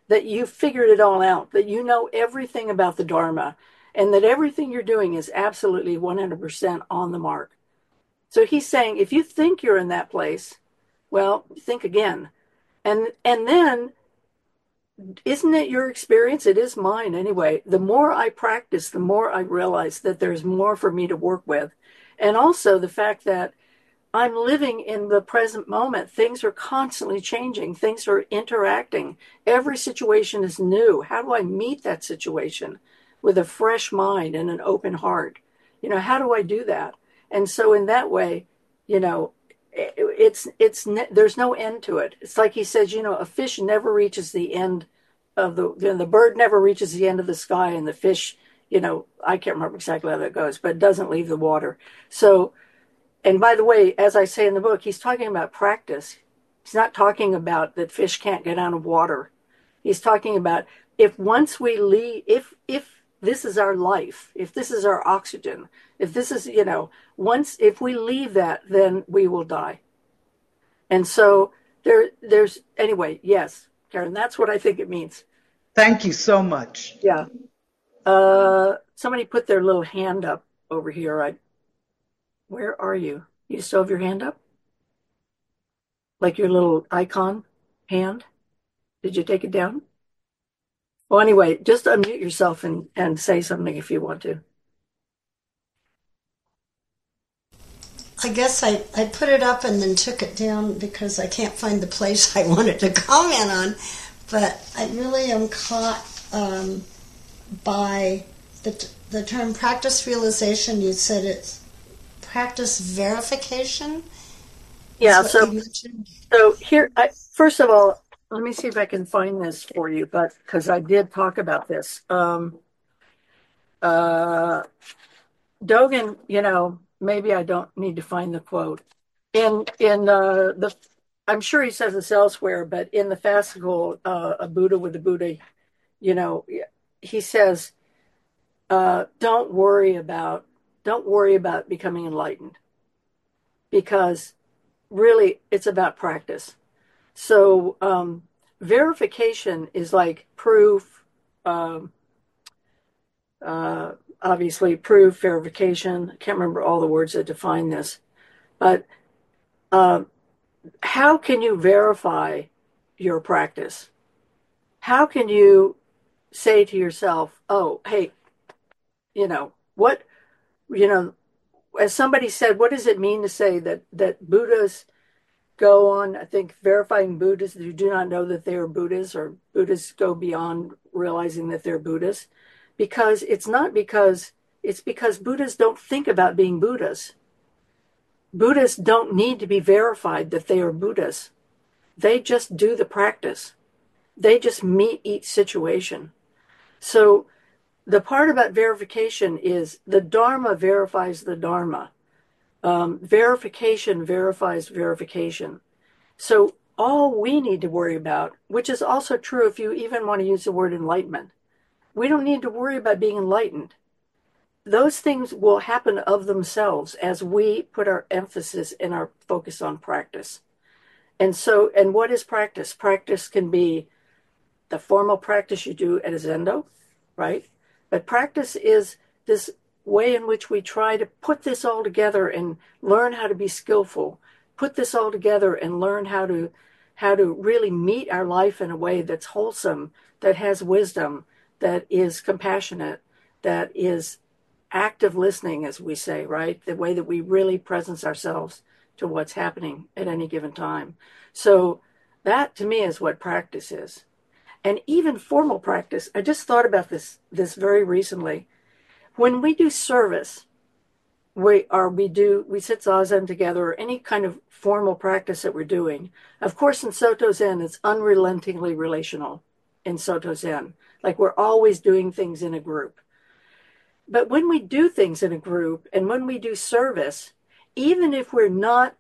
that you figured it all out, that you know everything about the Dharma, and that everything you're doing is absolutely one hundred percent on the mark. So he's saying, if you think you're in that place, well, think again. And and then, isn't it your experience? It is mine anyway. The more I practice, the more I realize that there's more for me to work with. And also the fact that I'm living in the present moment. Things are constantly changing. Things are interacting. Every situation is new. How do I meet that situation with a fresh mind and an open heart? You know, how do I do that? And so in that way, you know, it's, it's, there's no end to it. It's like he says, you know, a fish never reaches the end of the, you know, the bird never reaches the end of the sky, and the fish, you know, I can't remember exactly how that goes, but it doesn't leave the water. So, and by the way, as I say in the book, he's talking about practice. He's not talking about that fish can't get out of water. He's talking about if once we leave, if, if this is our life, if this is our oxygen, if this is, you know, once, if we leave that, then we will die. And so there, there's, anyway, yes, Karen, that's what I think it means. Thank you so much. Yeah. Uh, somebody put their little hand up over here. I, where are you? You still have your hand up? Like your little icon hand? Did you take it down? Well, anyway, just unmute yourself and, and say something if you want to. I guess I, I put it up and then took it down because I can't find the place I wanted to comment on. But I really am caught um, by the, the term practice realization. You said it's practice verification. Yeah, so, so here, I, first of all, let me see if I can find this for you, but because I did talk about this. Um, uh, Dogen, you know, maybe I don't need to find the quote. In in uh, the, I'm sure he says this elsewhere, but in the fascicle, uh, A Buddha with a Buddha, you know, he says, uh, don't worry about, don't worry about becoming enlightened, because really it's about practice. So um, verification is like proof, um, uh, obviously proof, verification. I can't remember all the words that define this, but uh, how can you verify your practice? How can you say to yourself, oh, hey, you know, what, you know, as somebody said, what does it mean to say that, that Buddhas go on, I think, verifying Buddhists who do not know that they are Buddhists, or Buddhists go beyond realizing that they're Buddhists? Because it's not because, it's because Buddhists don't think about being Buddhas. Buddhists don't need to be verified that they are Buddhists. They just do the practice. They just meet each situation. So the part about verification is the Dharma verifies the Dharma. Um, verification verifies verification. So all we need to worry about, which is also true if you even want to use the word enlightenment, we don't need to worry about being enlightened. Those things will happen of themselves as we put our emphasis and our focus on practice. And so, and what is practice? Practice can be the formal practice you do at a Zendo, right? But practice is this way in which we try to put this all together and learn how to be skillful, put this all together and learn how to how to really meet our life in a way that's wholesome, that has wisdom, that is compassionate, that is active listening, as we say, right? The way that we really presence ourselves to what's happening at any given time. So that to me is what practice is. And even formal practice, I just thought about this this very recently. When we do service, we or we do we sit zazen together, or any kind of formal practice that we're doing. Of course, in Soto Zen, it's unrelentingly relational. In Soto Zen, like we're always doing things in a group. But when we do things in a group, and when we do service, even if we're not,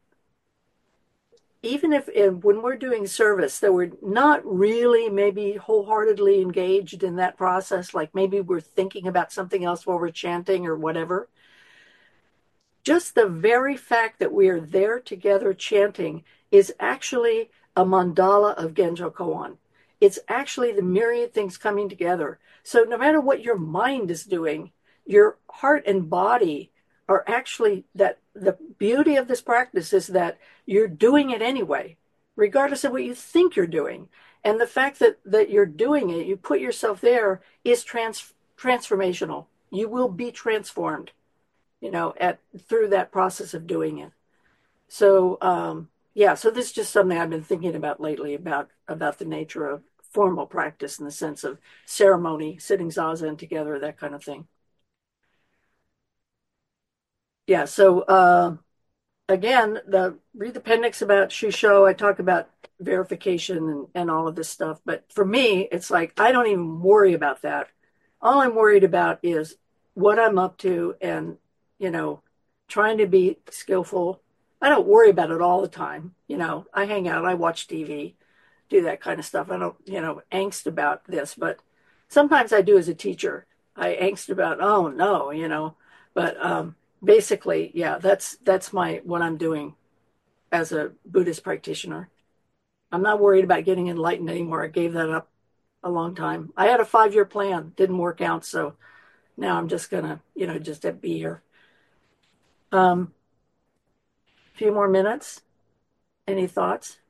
even if, if when we're doing service that we're not really maybe wholeheartedly engaged in that process, like maybe we're thinking about something else while we're chanting or whatever, just the very fact that we are there together chanting is actually a mandala of Genjo Koan. It's actually the myriad things coming together. So no matter what your mind is doing, your heart and body are actually that the beauty of this practice is that you're doing it anyway, regardless of what you think you're doing. And the fact that, that you're doing it, you put yourself there, is trans, transformational. You will be transformed, you know, at through that process of doing it. So, um, yeah, so this is just something I've been thinking about lately about about the nature of formal practice in the sense of ceremony, sitting zazen together, that kind of thing. Yeah, so uh, again, the read the appendix about Shusho. I talk about verification and, and all of this stuff. But for me, it's like I don't even worry about that. All I'm worried about is what I'm up to and, you know, trying to be skillful. I don't worry about it all the time. You know, I hang out, I watch T V, do that kind of stuff. I don't, you know, angst about this, but sometimes I do as a teacher. I angst about, oh no, you know, but um, basically, yeah, that's that's my what I'm doing as a Buddhist practitioner. I'm not worried about getting enlightened anymore. I gave that up a long time. I had a five year plan, didn't work out, so now I'm just gonna, you know, just be here. Um, a few more minutes. Any thoughts?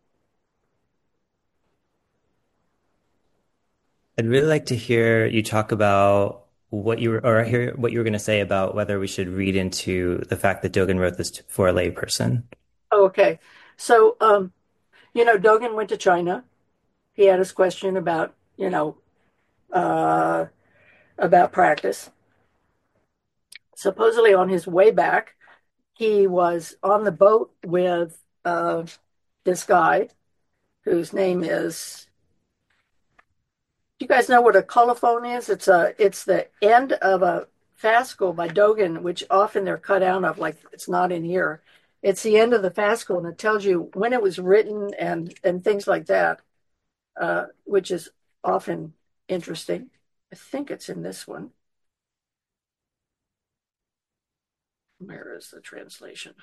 I'd really like to hear you talk about what you were, or hear what you were going to say about whether we should read into the fact that Dogen wrote this for a layperson. Oh, okay. So, um, you know, Dogen went to China. He had his question about, you know, uh, about practice. Supposedly on his way back, he was on the boat with uh, this guy whose name is. Do you guys know what a colophon is? It's a it's the end of a fascicle by Dogen, which often they're cut out of, like it's not in here. It's the end of the fascicle, and it tells you when it was written and and things like that, uh, which is often interesting. I think it's in this one. Where is the translation?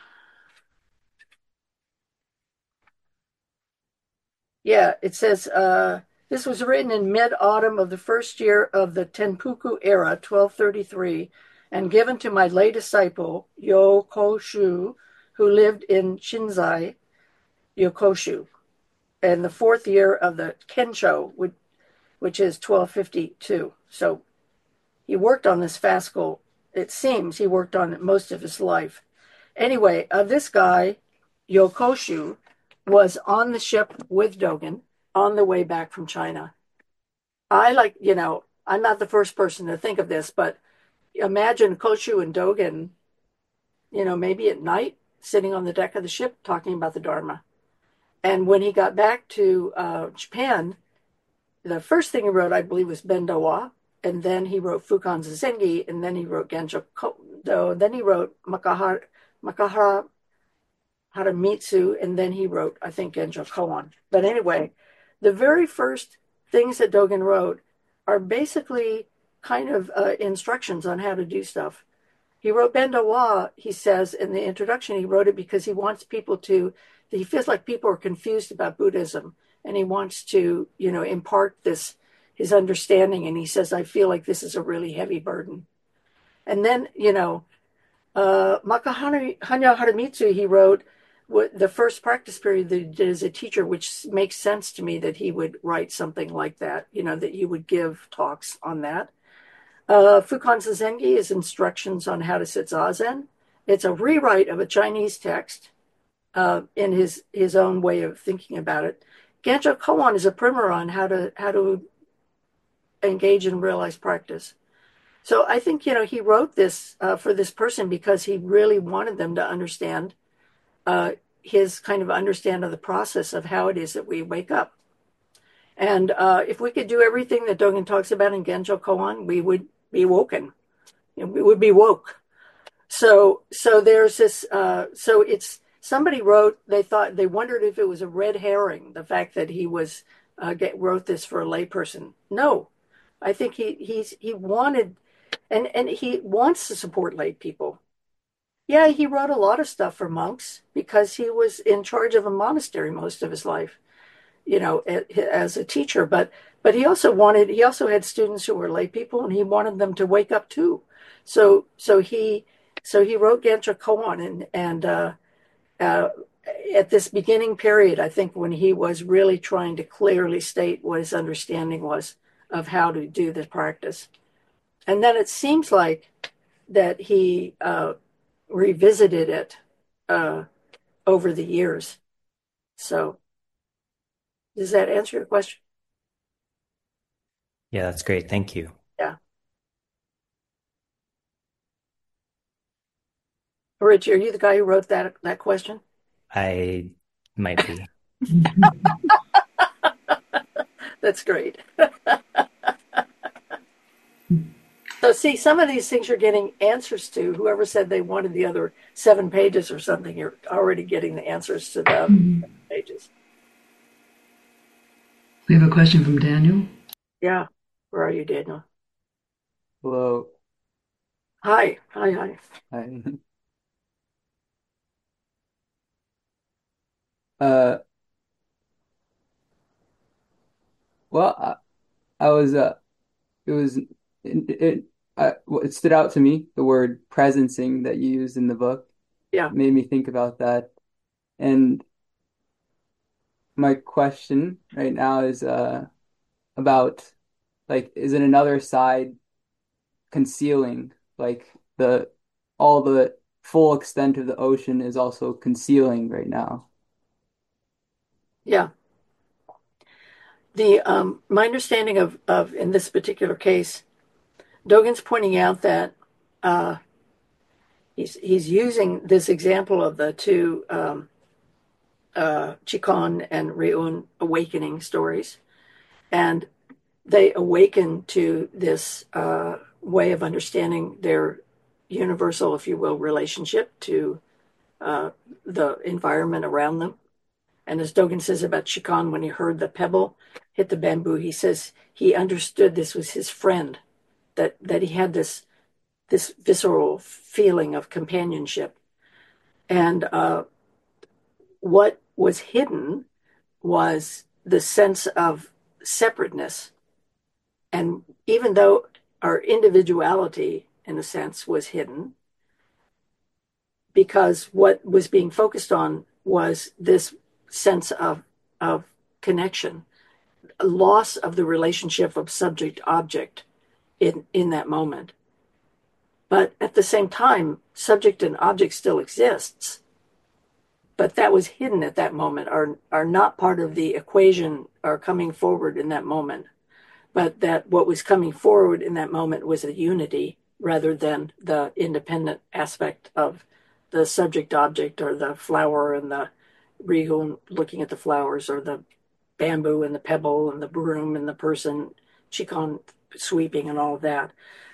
Yeah, it says uh, this was written in mid-autumn of the first year of the Tenpuku era, twelve thirty-three, and given to my lay disciple, Yokoshu, who lived in Shinzai, Yokoshu, and the fourth year of the Kensho, which, which is twelve fifty-two. So he worked on this fascicle. It seems he worked on it most of his life. Anyway, uh, this guy, Yokoshu, was on the ship with Dogen on the way back from China. I like, you know, I'm not the first person to think of this, but imagine Koshu and Dogen, you know, maybe at night, sitting on the deck of the ship talking about the Dharma. And when he got back to uh, Japan, the first thing he wrote, I believe, was Bendowa, and then he wrote Fukan Zazengi, and then he wrote Genjo Kodo, then he wrote Makahara, Makahara Haramitsu, and then he wrote, I think, Genjo Koan. But anyway, the very first things that Dogen wrote are basically kind of uh, instructions on how to do stuff. He wrote Bendowa, he says in the introduction, he wrote it because he wants people to, he feels like people are confused about Buddhism, and he wants to, you know, impart this, his understanding, and he says, I feel like this is a really heavy burden. And then, you know, uh, Makahanya Haramitsu, he wrote, what the first practice period that he did as a teacher, which makes sense to me that he would write something like that, you know, that he would give talks on that. Uh, Fukan Zazengi is instructions on how to sit zazen. It's a rewrite of a Chinese text uh, in his, his own way of thinking about it. Genjo Koan is a primer on how to how to engage in realized practice. So I think, you know, he wrote this uh, for this person because he really wanted them to understand uh, his kind of understand of the process of how it is that we wake up. And uh, if we could do everything that Dogen talks about in Genjo Koan, we would be woken. You know, we would be woke. So, so there's this. Uh, so it's somebody wrote. They thought they wondered if it was a red herring, the fact that he was uh, get, wrote this for a layperson. No, I think he he's he wanted, and and he wants to support lay people. Yeah, he wrote a lot of stuff for monks because he was in charge of a monastery most of his life. you know, as a teacher. But but he also wanted he also had students who were lay people, and he wanted them to wake up too. So so he so he wrote Gentra Koan, and and uh, uh, at this beginning period, I think when he was really trying to clearly state what his understanding was of how to do the practice. And then it seems like that he uh, revisited it uh, over the years. So does that answer your question? Yeah, that's great. Thank you. Yeah. Rich, are you the guy who wrote that that question? I might be. That's great. So see, some of these things you're getting answers to. Whoever said they wanted the other seven pages or something, you're already getting the answers to the mm-hmm. pages. We have a question from Daniel. Yeah. Where are you, Daniel? Hello. Hi. Hi, hi. Hi. Uh, well, I, I was, uh, it was, it, it, I, it stood out to me, the word presencing that you used in the book. Yeah. It made me think about that. And my question right now is, uh, about, like, is it another side concealing, like the, all the full extent of the ocean is also concealing right now? Yeah. The um, my understanding of, of in this particular case, Dogen's pointing out that uh, he's he's using this example of the two um, uh, Chikon and Ryun awakening stories, and they awaken to this uh, way of understanding their universal, if you will, relationship to uh, the environment around them. And as Dogen says about Chikon, when he heard the pebble hit the bamboo, he says he understood this was his friend, that, that he had this, this visceral feeling of companionship. And uh, what was hidden was the sense of separateness. And even though our individuality, in a sense, was hidden, because what was being focused on was this sense of of connection, a loss of the relationship of subject object in in that moment. But at the same time, subject and object still exists, but that was hidden at that moment, are are not part of the equation, are coming forward in that moment, but that what was coming forward in that moment was a unity rather than the independent aspect of the subject object, or the flower and the Ryun looking at the flowers, or the bamboo and the pebble and the broom and the person, Chikon sweeping and all of that.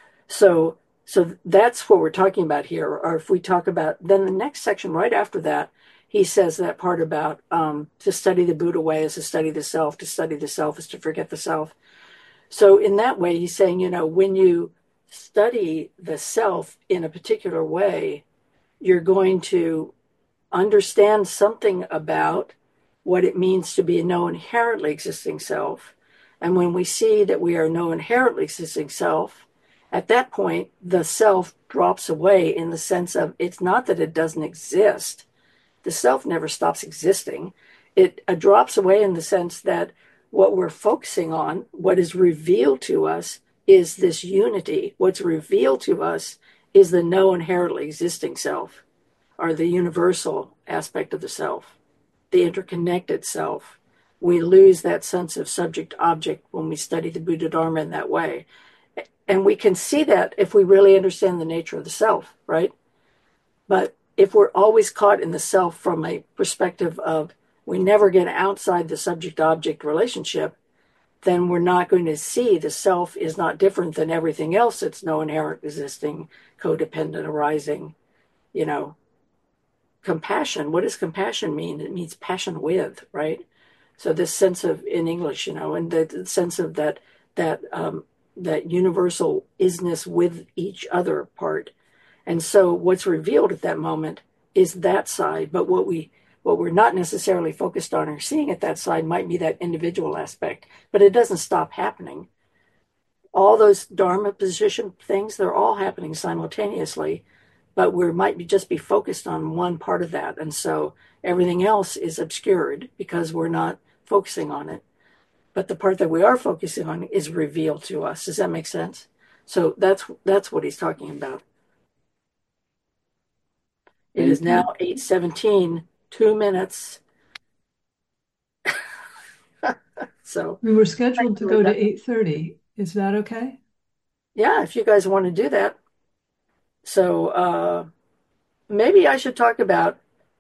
So so that's what we're talking about here. Or if we talk about, then the next section right after that, he says that part about um, to study the Buddha way is to study the self, to study the self is to forget the self. So in that way, he's saying, you know, when you study the self in a particular way, you're going to understand something about what it means to be a no inherently existing self. And when we see that we are no inherently existing self, at that point, the self drops away in the sense of, it's not that it doesn't exist. The self never stops existing. It uh, drops away in the sense that what we're focusing on, what is revealed to us, is this unity. What's revealed to us is the no inherently existing self, or the universal aspect of the self, the interconnected self. We lose that sense of subject-object when we study the Buddha Dharma in that way. And we can see that if we really understand the nature of the self, right? But if we're always caught in the self from a perspective of we never get outside the subject-object relationship, then we're not going to see the self is not different than everything else. It's no inherent existing, codependent arising, you know. Compassion, what does compassion mean? It means passion with, right? So this sense of, in English, you know, and the, the sense of that that um, that universal isness with each other part. And so what's revealed at that moment is that side. But what we what we're not necessarily focused on or seeing at that side might be that individual aspect, but it doesn't stop happening. All those Dharma position things, they're all happening simultaneously, but we might be just be focused on one part of that. And so everything else is obscured because we're not focusing on it. But the part that we are focusing on is revealed to us. Does that make sense? So that's that's what he's talking about. It is now eight seventeen, two minutes. So we were scheduled to go to eight thirty. Is that okay? Yeah, if you guys want to do that. So uh, maybe I should talk about,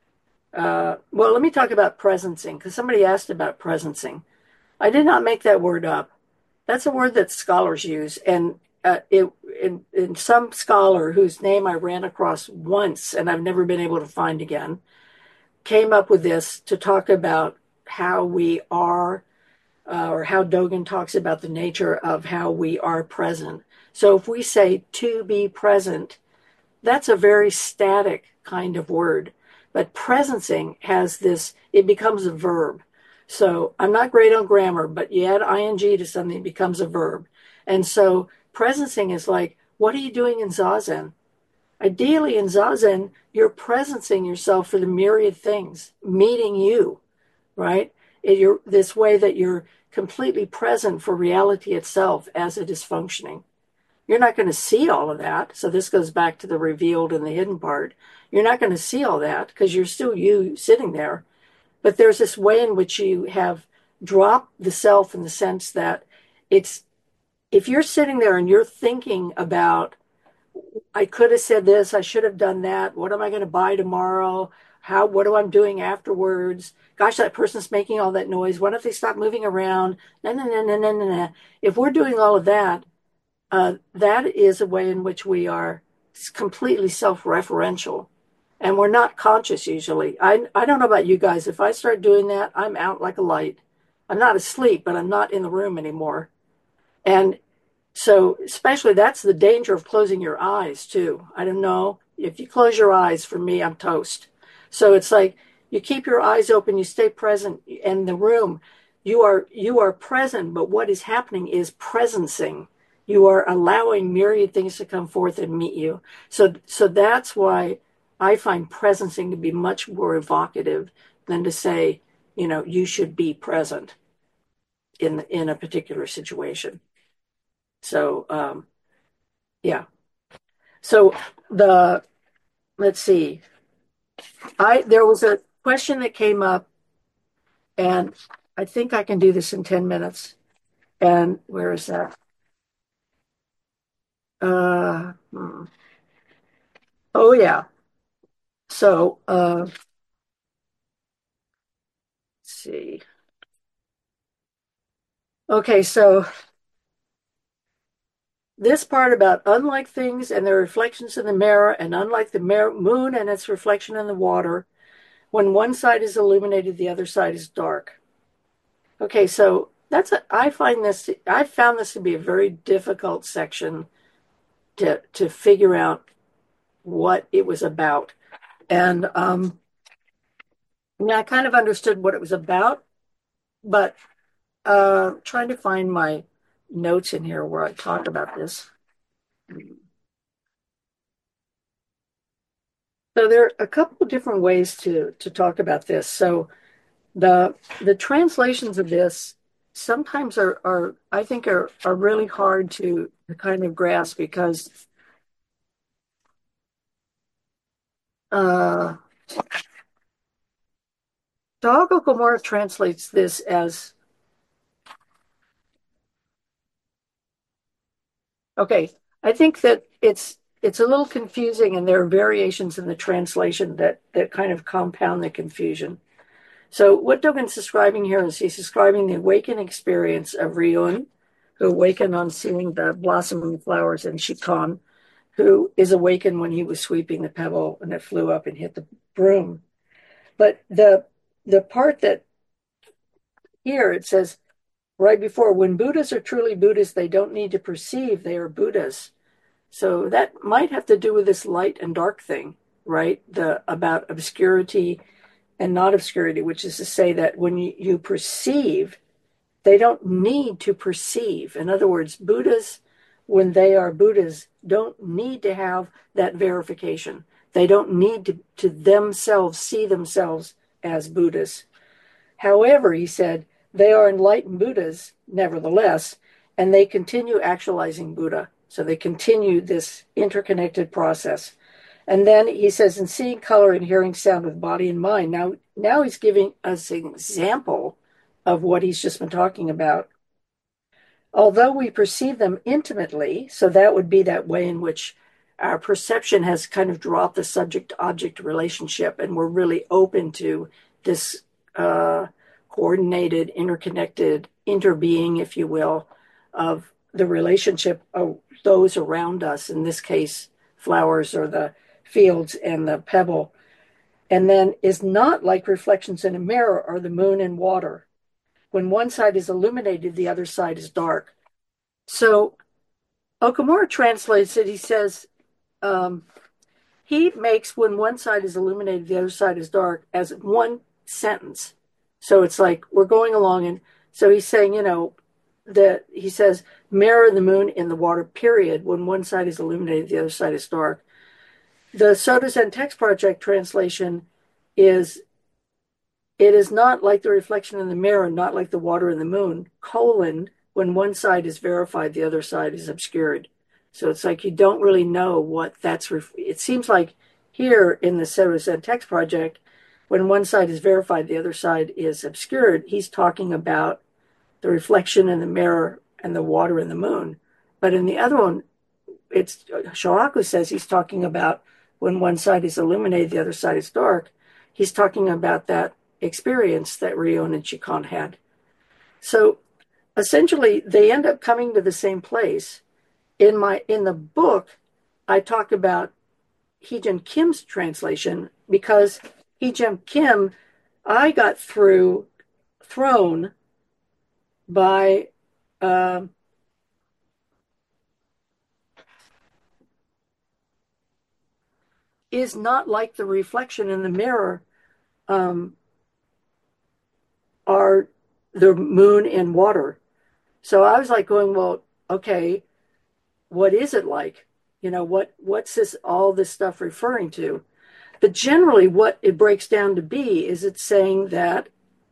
uh, well, let me talk about presencing, because somebody asked about presencing. I did not make that word up. That's a word that scholars use. And uh, it, in, in some scholar whose name I ran across once and I've never been able to find again, came up with this to talk about how we are, uh, or how Dogen talks about the nature of how we are present. So if we say to be present, that's a very static kind of word. But presencing has this, it becomes a verb. So I'm not great on grammar, but you add ing to something, it becomes a verb. And so presencing is like, what are you doing in Zazen? Ideally in Zazen, you're presencing yourself for the myriad things, meeting you, right? It, you're, this way that you're completely present for reality itself as it is functioning. You're not going to see all of that. So this goes back to the revealed and the hidden part. You're not going to see all that because you're still you sitting there. But there's this way in which you have dropped the self in the sense that it's, if you're sitting there and you're thinking about, I could have said this, I should have done that, what am I going to buy tomorrow? How, what am I doing afterwards? Gosh, that person's making all that noise. What if they stop moving around? No, no, no, no, no, no, no. If we're doing all of that, uh, that is a way in which we are completely self-referential. And we're not conscious usually. I, I don't know about you guys. If I start doing that, I'm out like a light. I'm not asleep, but I'm not in the room anymore. And so especially that's the danger of closing your eyes too. I don't know. If you close your eyes, for me, I'm toast. So it's like you keep your eyes open, you stay present in the room. You are you are present, but what is happening is presencing. You are allowing myriad things to come forth and meet you. So so that's why I find presencing to be much more evocative than to say, you know, you should be present in in a particular situation. So um, yeah. So the let's see. I there was a question that came up, and I think I can do this in ten minutes. And where is that? Uh, hmm. Oh yeah. So uh, let's see. Okay, so this part about unlike things and their reflections in the mirror, and unlike the mirror, moon and its reflection in the water, when one side is illuminated, the other side is dark. Okay, so that's a, I find this I found this to be a very difficult section to to figure out what it was about, and um, I mean, I kind of understood what it was about, but uh, trying to find my notes in here where I talk about this. So there are a couple of different ways to to talk about this. So the the translations of this sometimes are are I think are are really hard to, to kind of grasp because uh, Doggo Gomorrah translates this as okay. I think that it's it's a little confusing, and there are variations in the translation that that kind of compound the confusion. So what Dogen's describing here is he's describing the awakening experience of Ryun, who awakened on seeing the blossoming flowers, and Shikon, who is awakened when he was sweeping the pebble and it flew up and hit the broom. But the the part that here it says right before, when Buddhas are truly Buddhas, they don't need to perceive they are Buddhas. So that might have to do with this light and dark thing, right? The about obscurity and not obscurity, which is to say that when you, you perceive, they don't need to perceive. In other words, Buddhas, when they are Buddhas, don't need to have that verification. They don't need to, to themselves see themselves as Buddhas. However, he said, they are enlightened Buddhas, nevertheless, and they continue actualizing Buddha. So they continue this interconnected process. And then he says, in seeing color and hearing sound with body and mind. Now, now he's giving us an example of what he's just been talking about. Although we perceive them intimately, so that would be that way in which our perception has kind of dropped the subject-object relationship, and we're really open to this uh, coordinated, interconnected interbeing, if you will, of the relationship of those around us, in this case, flowers or the fields and the pebble, and then is not like reflections in a mirror or the moon and water. When one side is illuminated, the other side is dark. So Okumura translates it, he says, um, he makes when one side is illuminated, the other side is dark as one sentence. So it's like we're going along, and so he's saying, you know, that he says, mirror the moon in the water, period. When one side is illuminated, the other side is dark. The Soto Zen Text Project translation is, it is not like the reflection in the mirror, not like the water in the moon, colon, when one side is verified, the other side is obscured. So it's like you don't really know what that's, ref- it seems like here in the Soto Zen Text Project, when one side is verified, the other side is obscured, he's talking about the reflection in the mirror and the water in the moon. But in the other one, it's Shohaku says he's talking about when one side is illuminated, the other side is dark. He's talking about that experience that Rion and Chikon had. So essentially, they end up coming to the same place. In my in the book, I talk about Heejin Kim's translation because Heejin Kim, I got through thrown by uh, is not like the reflection in the mirror um, are the moon and water. So I was like going, well, okay, what is it like? You know, what what's this all this stuff referring to? But generally what it breaks down to be is it's saying that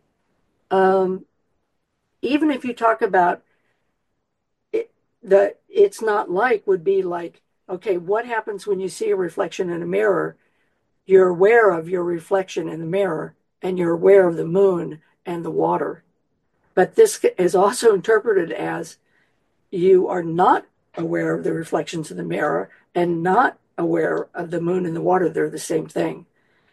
um, even if you talk about it, the it's not like would be like, okay, what happens when you see a reflection in a mirror? You're aware of your reflection in the mirror, and you're aware of the moon and the water. But this is also interpreted as you are not aware of the reflections in the mirror and not aware of the moon and the water. They're the same thing.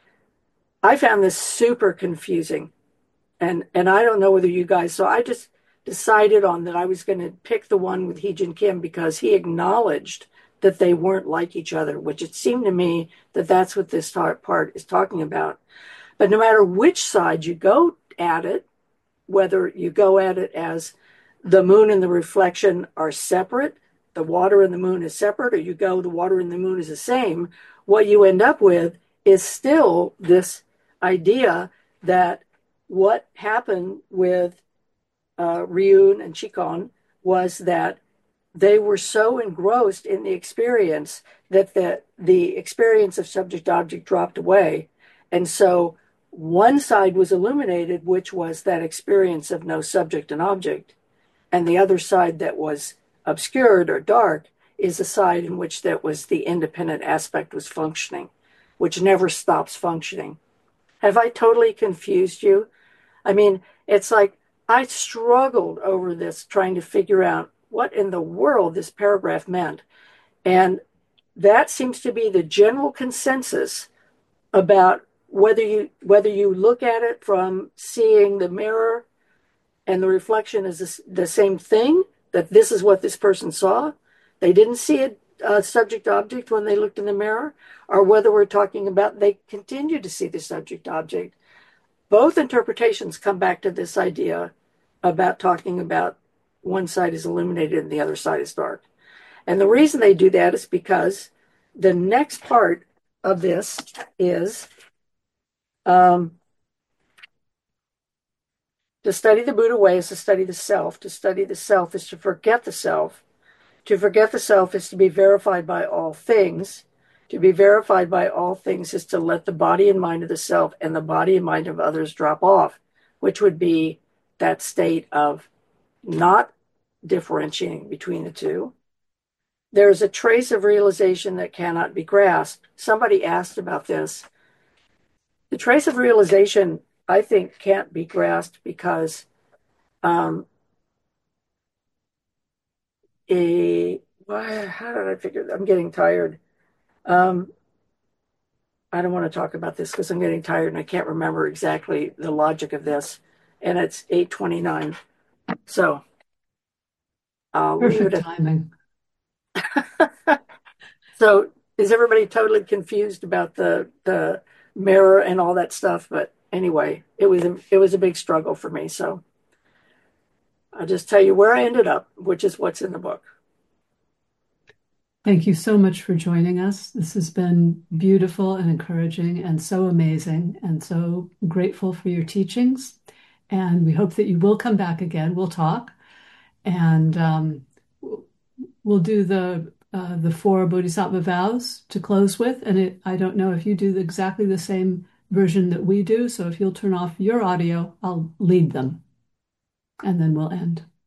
I found this super confusing. And and I don't know whether you guys, so I just decided on that I was going to pick the one with Heejin Kim because he acknowledged that they weren't like each other, which it seemed to me that that's what this part is talking about. But no matter which side you go at it, whether you go at it as the moon and the reflection are separate, the water and the moon is separate, or you go the water and the moon is the same, what you end up with is still this idea that what happened with uh, Ryun and Chikon was that they were so engrossed in the experience that the, the experience of subject-object dropped away. And so one side was illuminated, which was that experience of no subject and object. And the other side that was obscured or dark is the side in which that was the independent aspect was functioning, which never stops functioning. Have I totally confused you? I mean, it's like I struggled over this trying to figure out what in the world this paragraph meant. And that seems to be the general consensus about whether you whether you look at it from seeing the mirror and the reflection is this, the same thing, that this is what this person saw. They didn't see a, a subject object when they looked in the mirror, or whether we're talking about they continue to see the subject object. Both interpretations come back to this idea about talking about one side is illuminated and the other side is dark. And the reason they do that is because the next part of this is um, To study the Buddha way is to study the self. To study the self is to forget the self. To forget the self is to be verified by all things. To be verified by all things is to let the body and mind of the self and the body and mind of others drop off, which would be that state of not differentiating between the two. There is a trace of realization that cannot be grasped. Somebody asked about this. The trace of realization, I think, can't be grasped because um, a why, how did I figure that? I'm getting tired. Um, I don't want to talk about this because I'm getting tired and I can't remember exactly the logic of this. And it's eight twenty-nine. So I'll leave it Perfect at timing. So is everybody totally confused about the the mirror and all that stuff? But anyway, it was a, it was a big struggle for me. So I'll just tell you where I ended up, which is what's in the book. Thank you so much for joining us. This has been beautiful and encouraging and so amazing, and so grateful for your teachings. And we hope that you will come back again. We'll talk, and um, we'll do the uh, the four Bodhisattva vows to close with. And it, I don't know if you do exactly the same version that we do. So if you'll turn off your audio, I'll lead them, and then we'll end.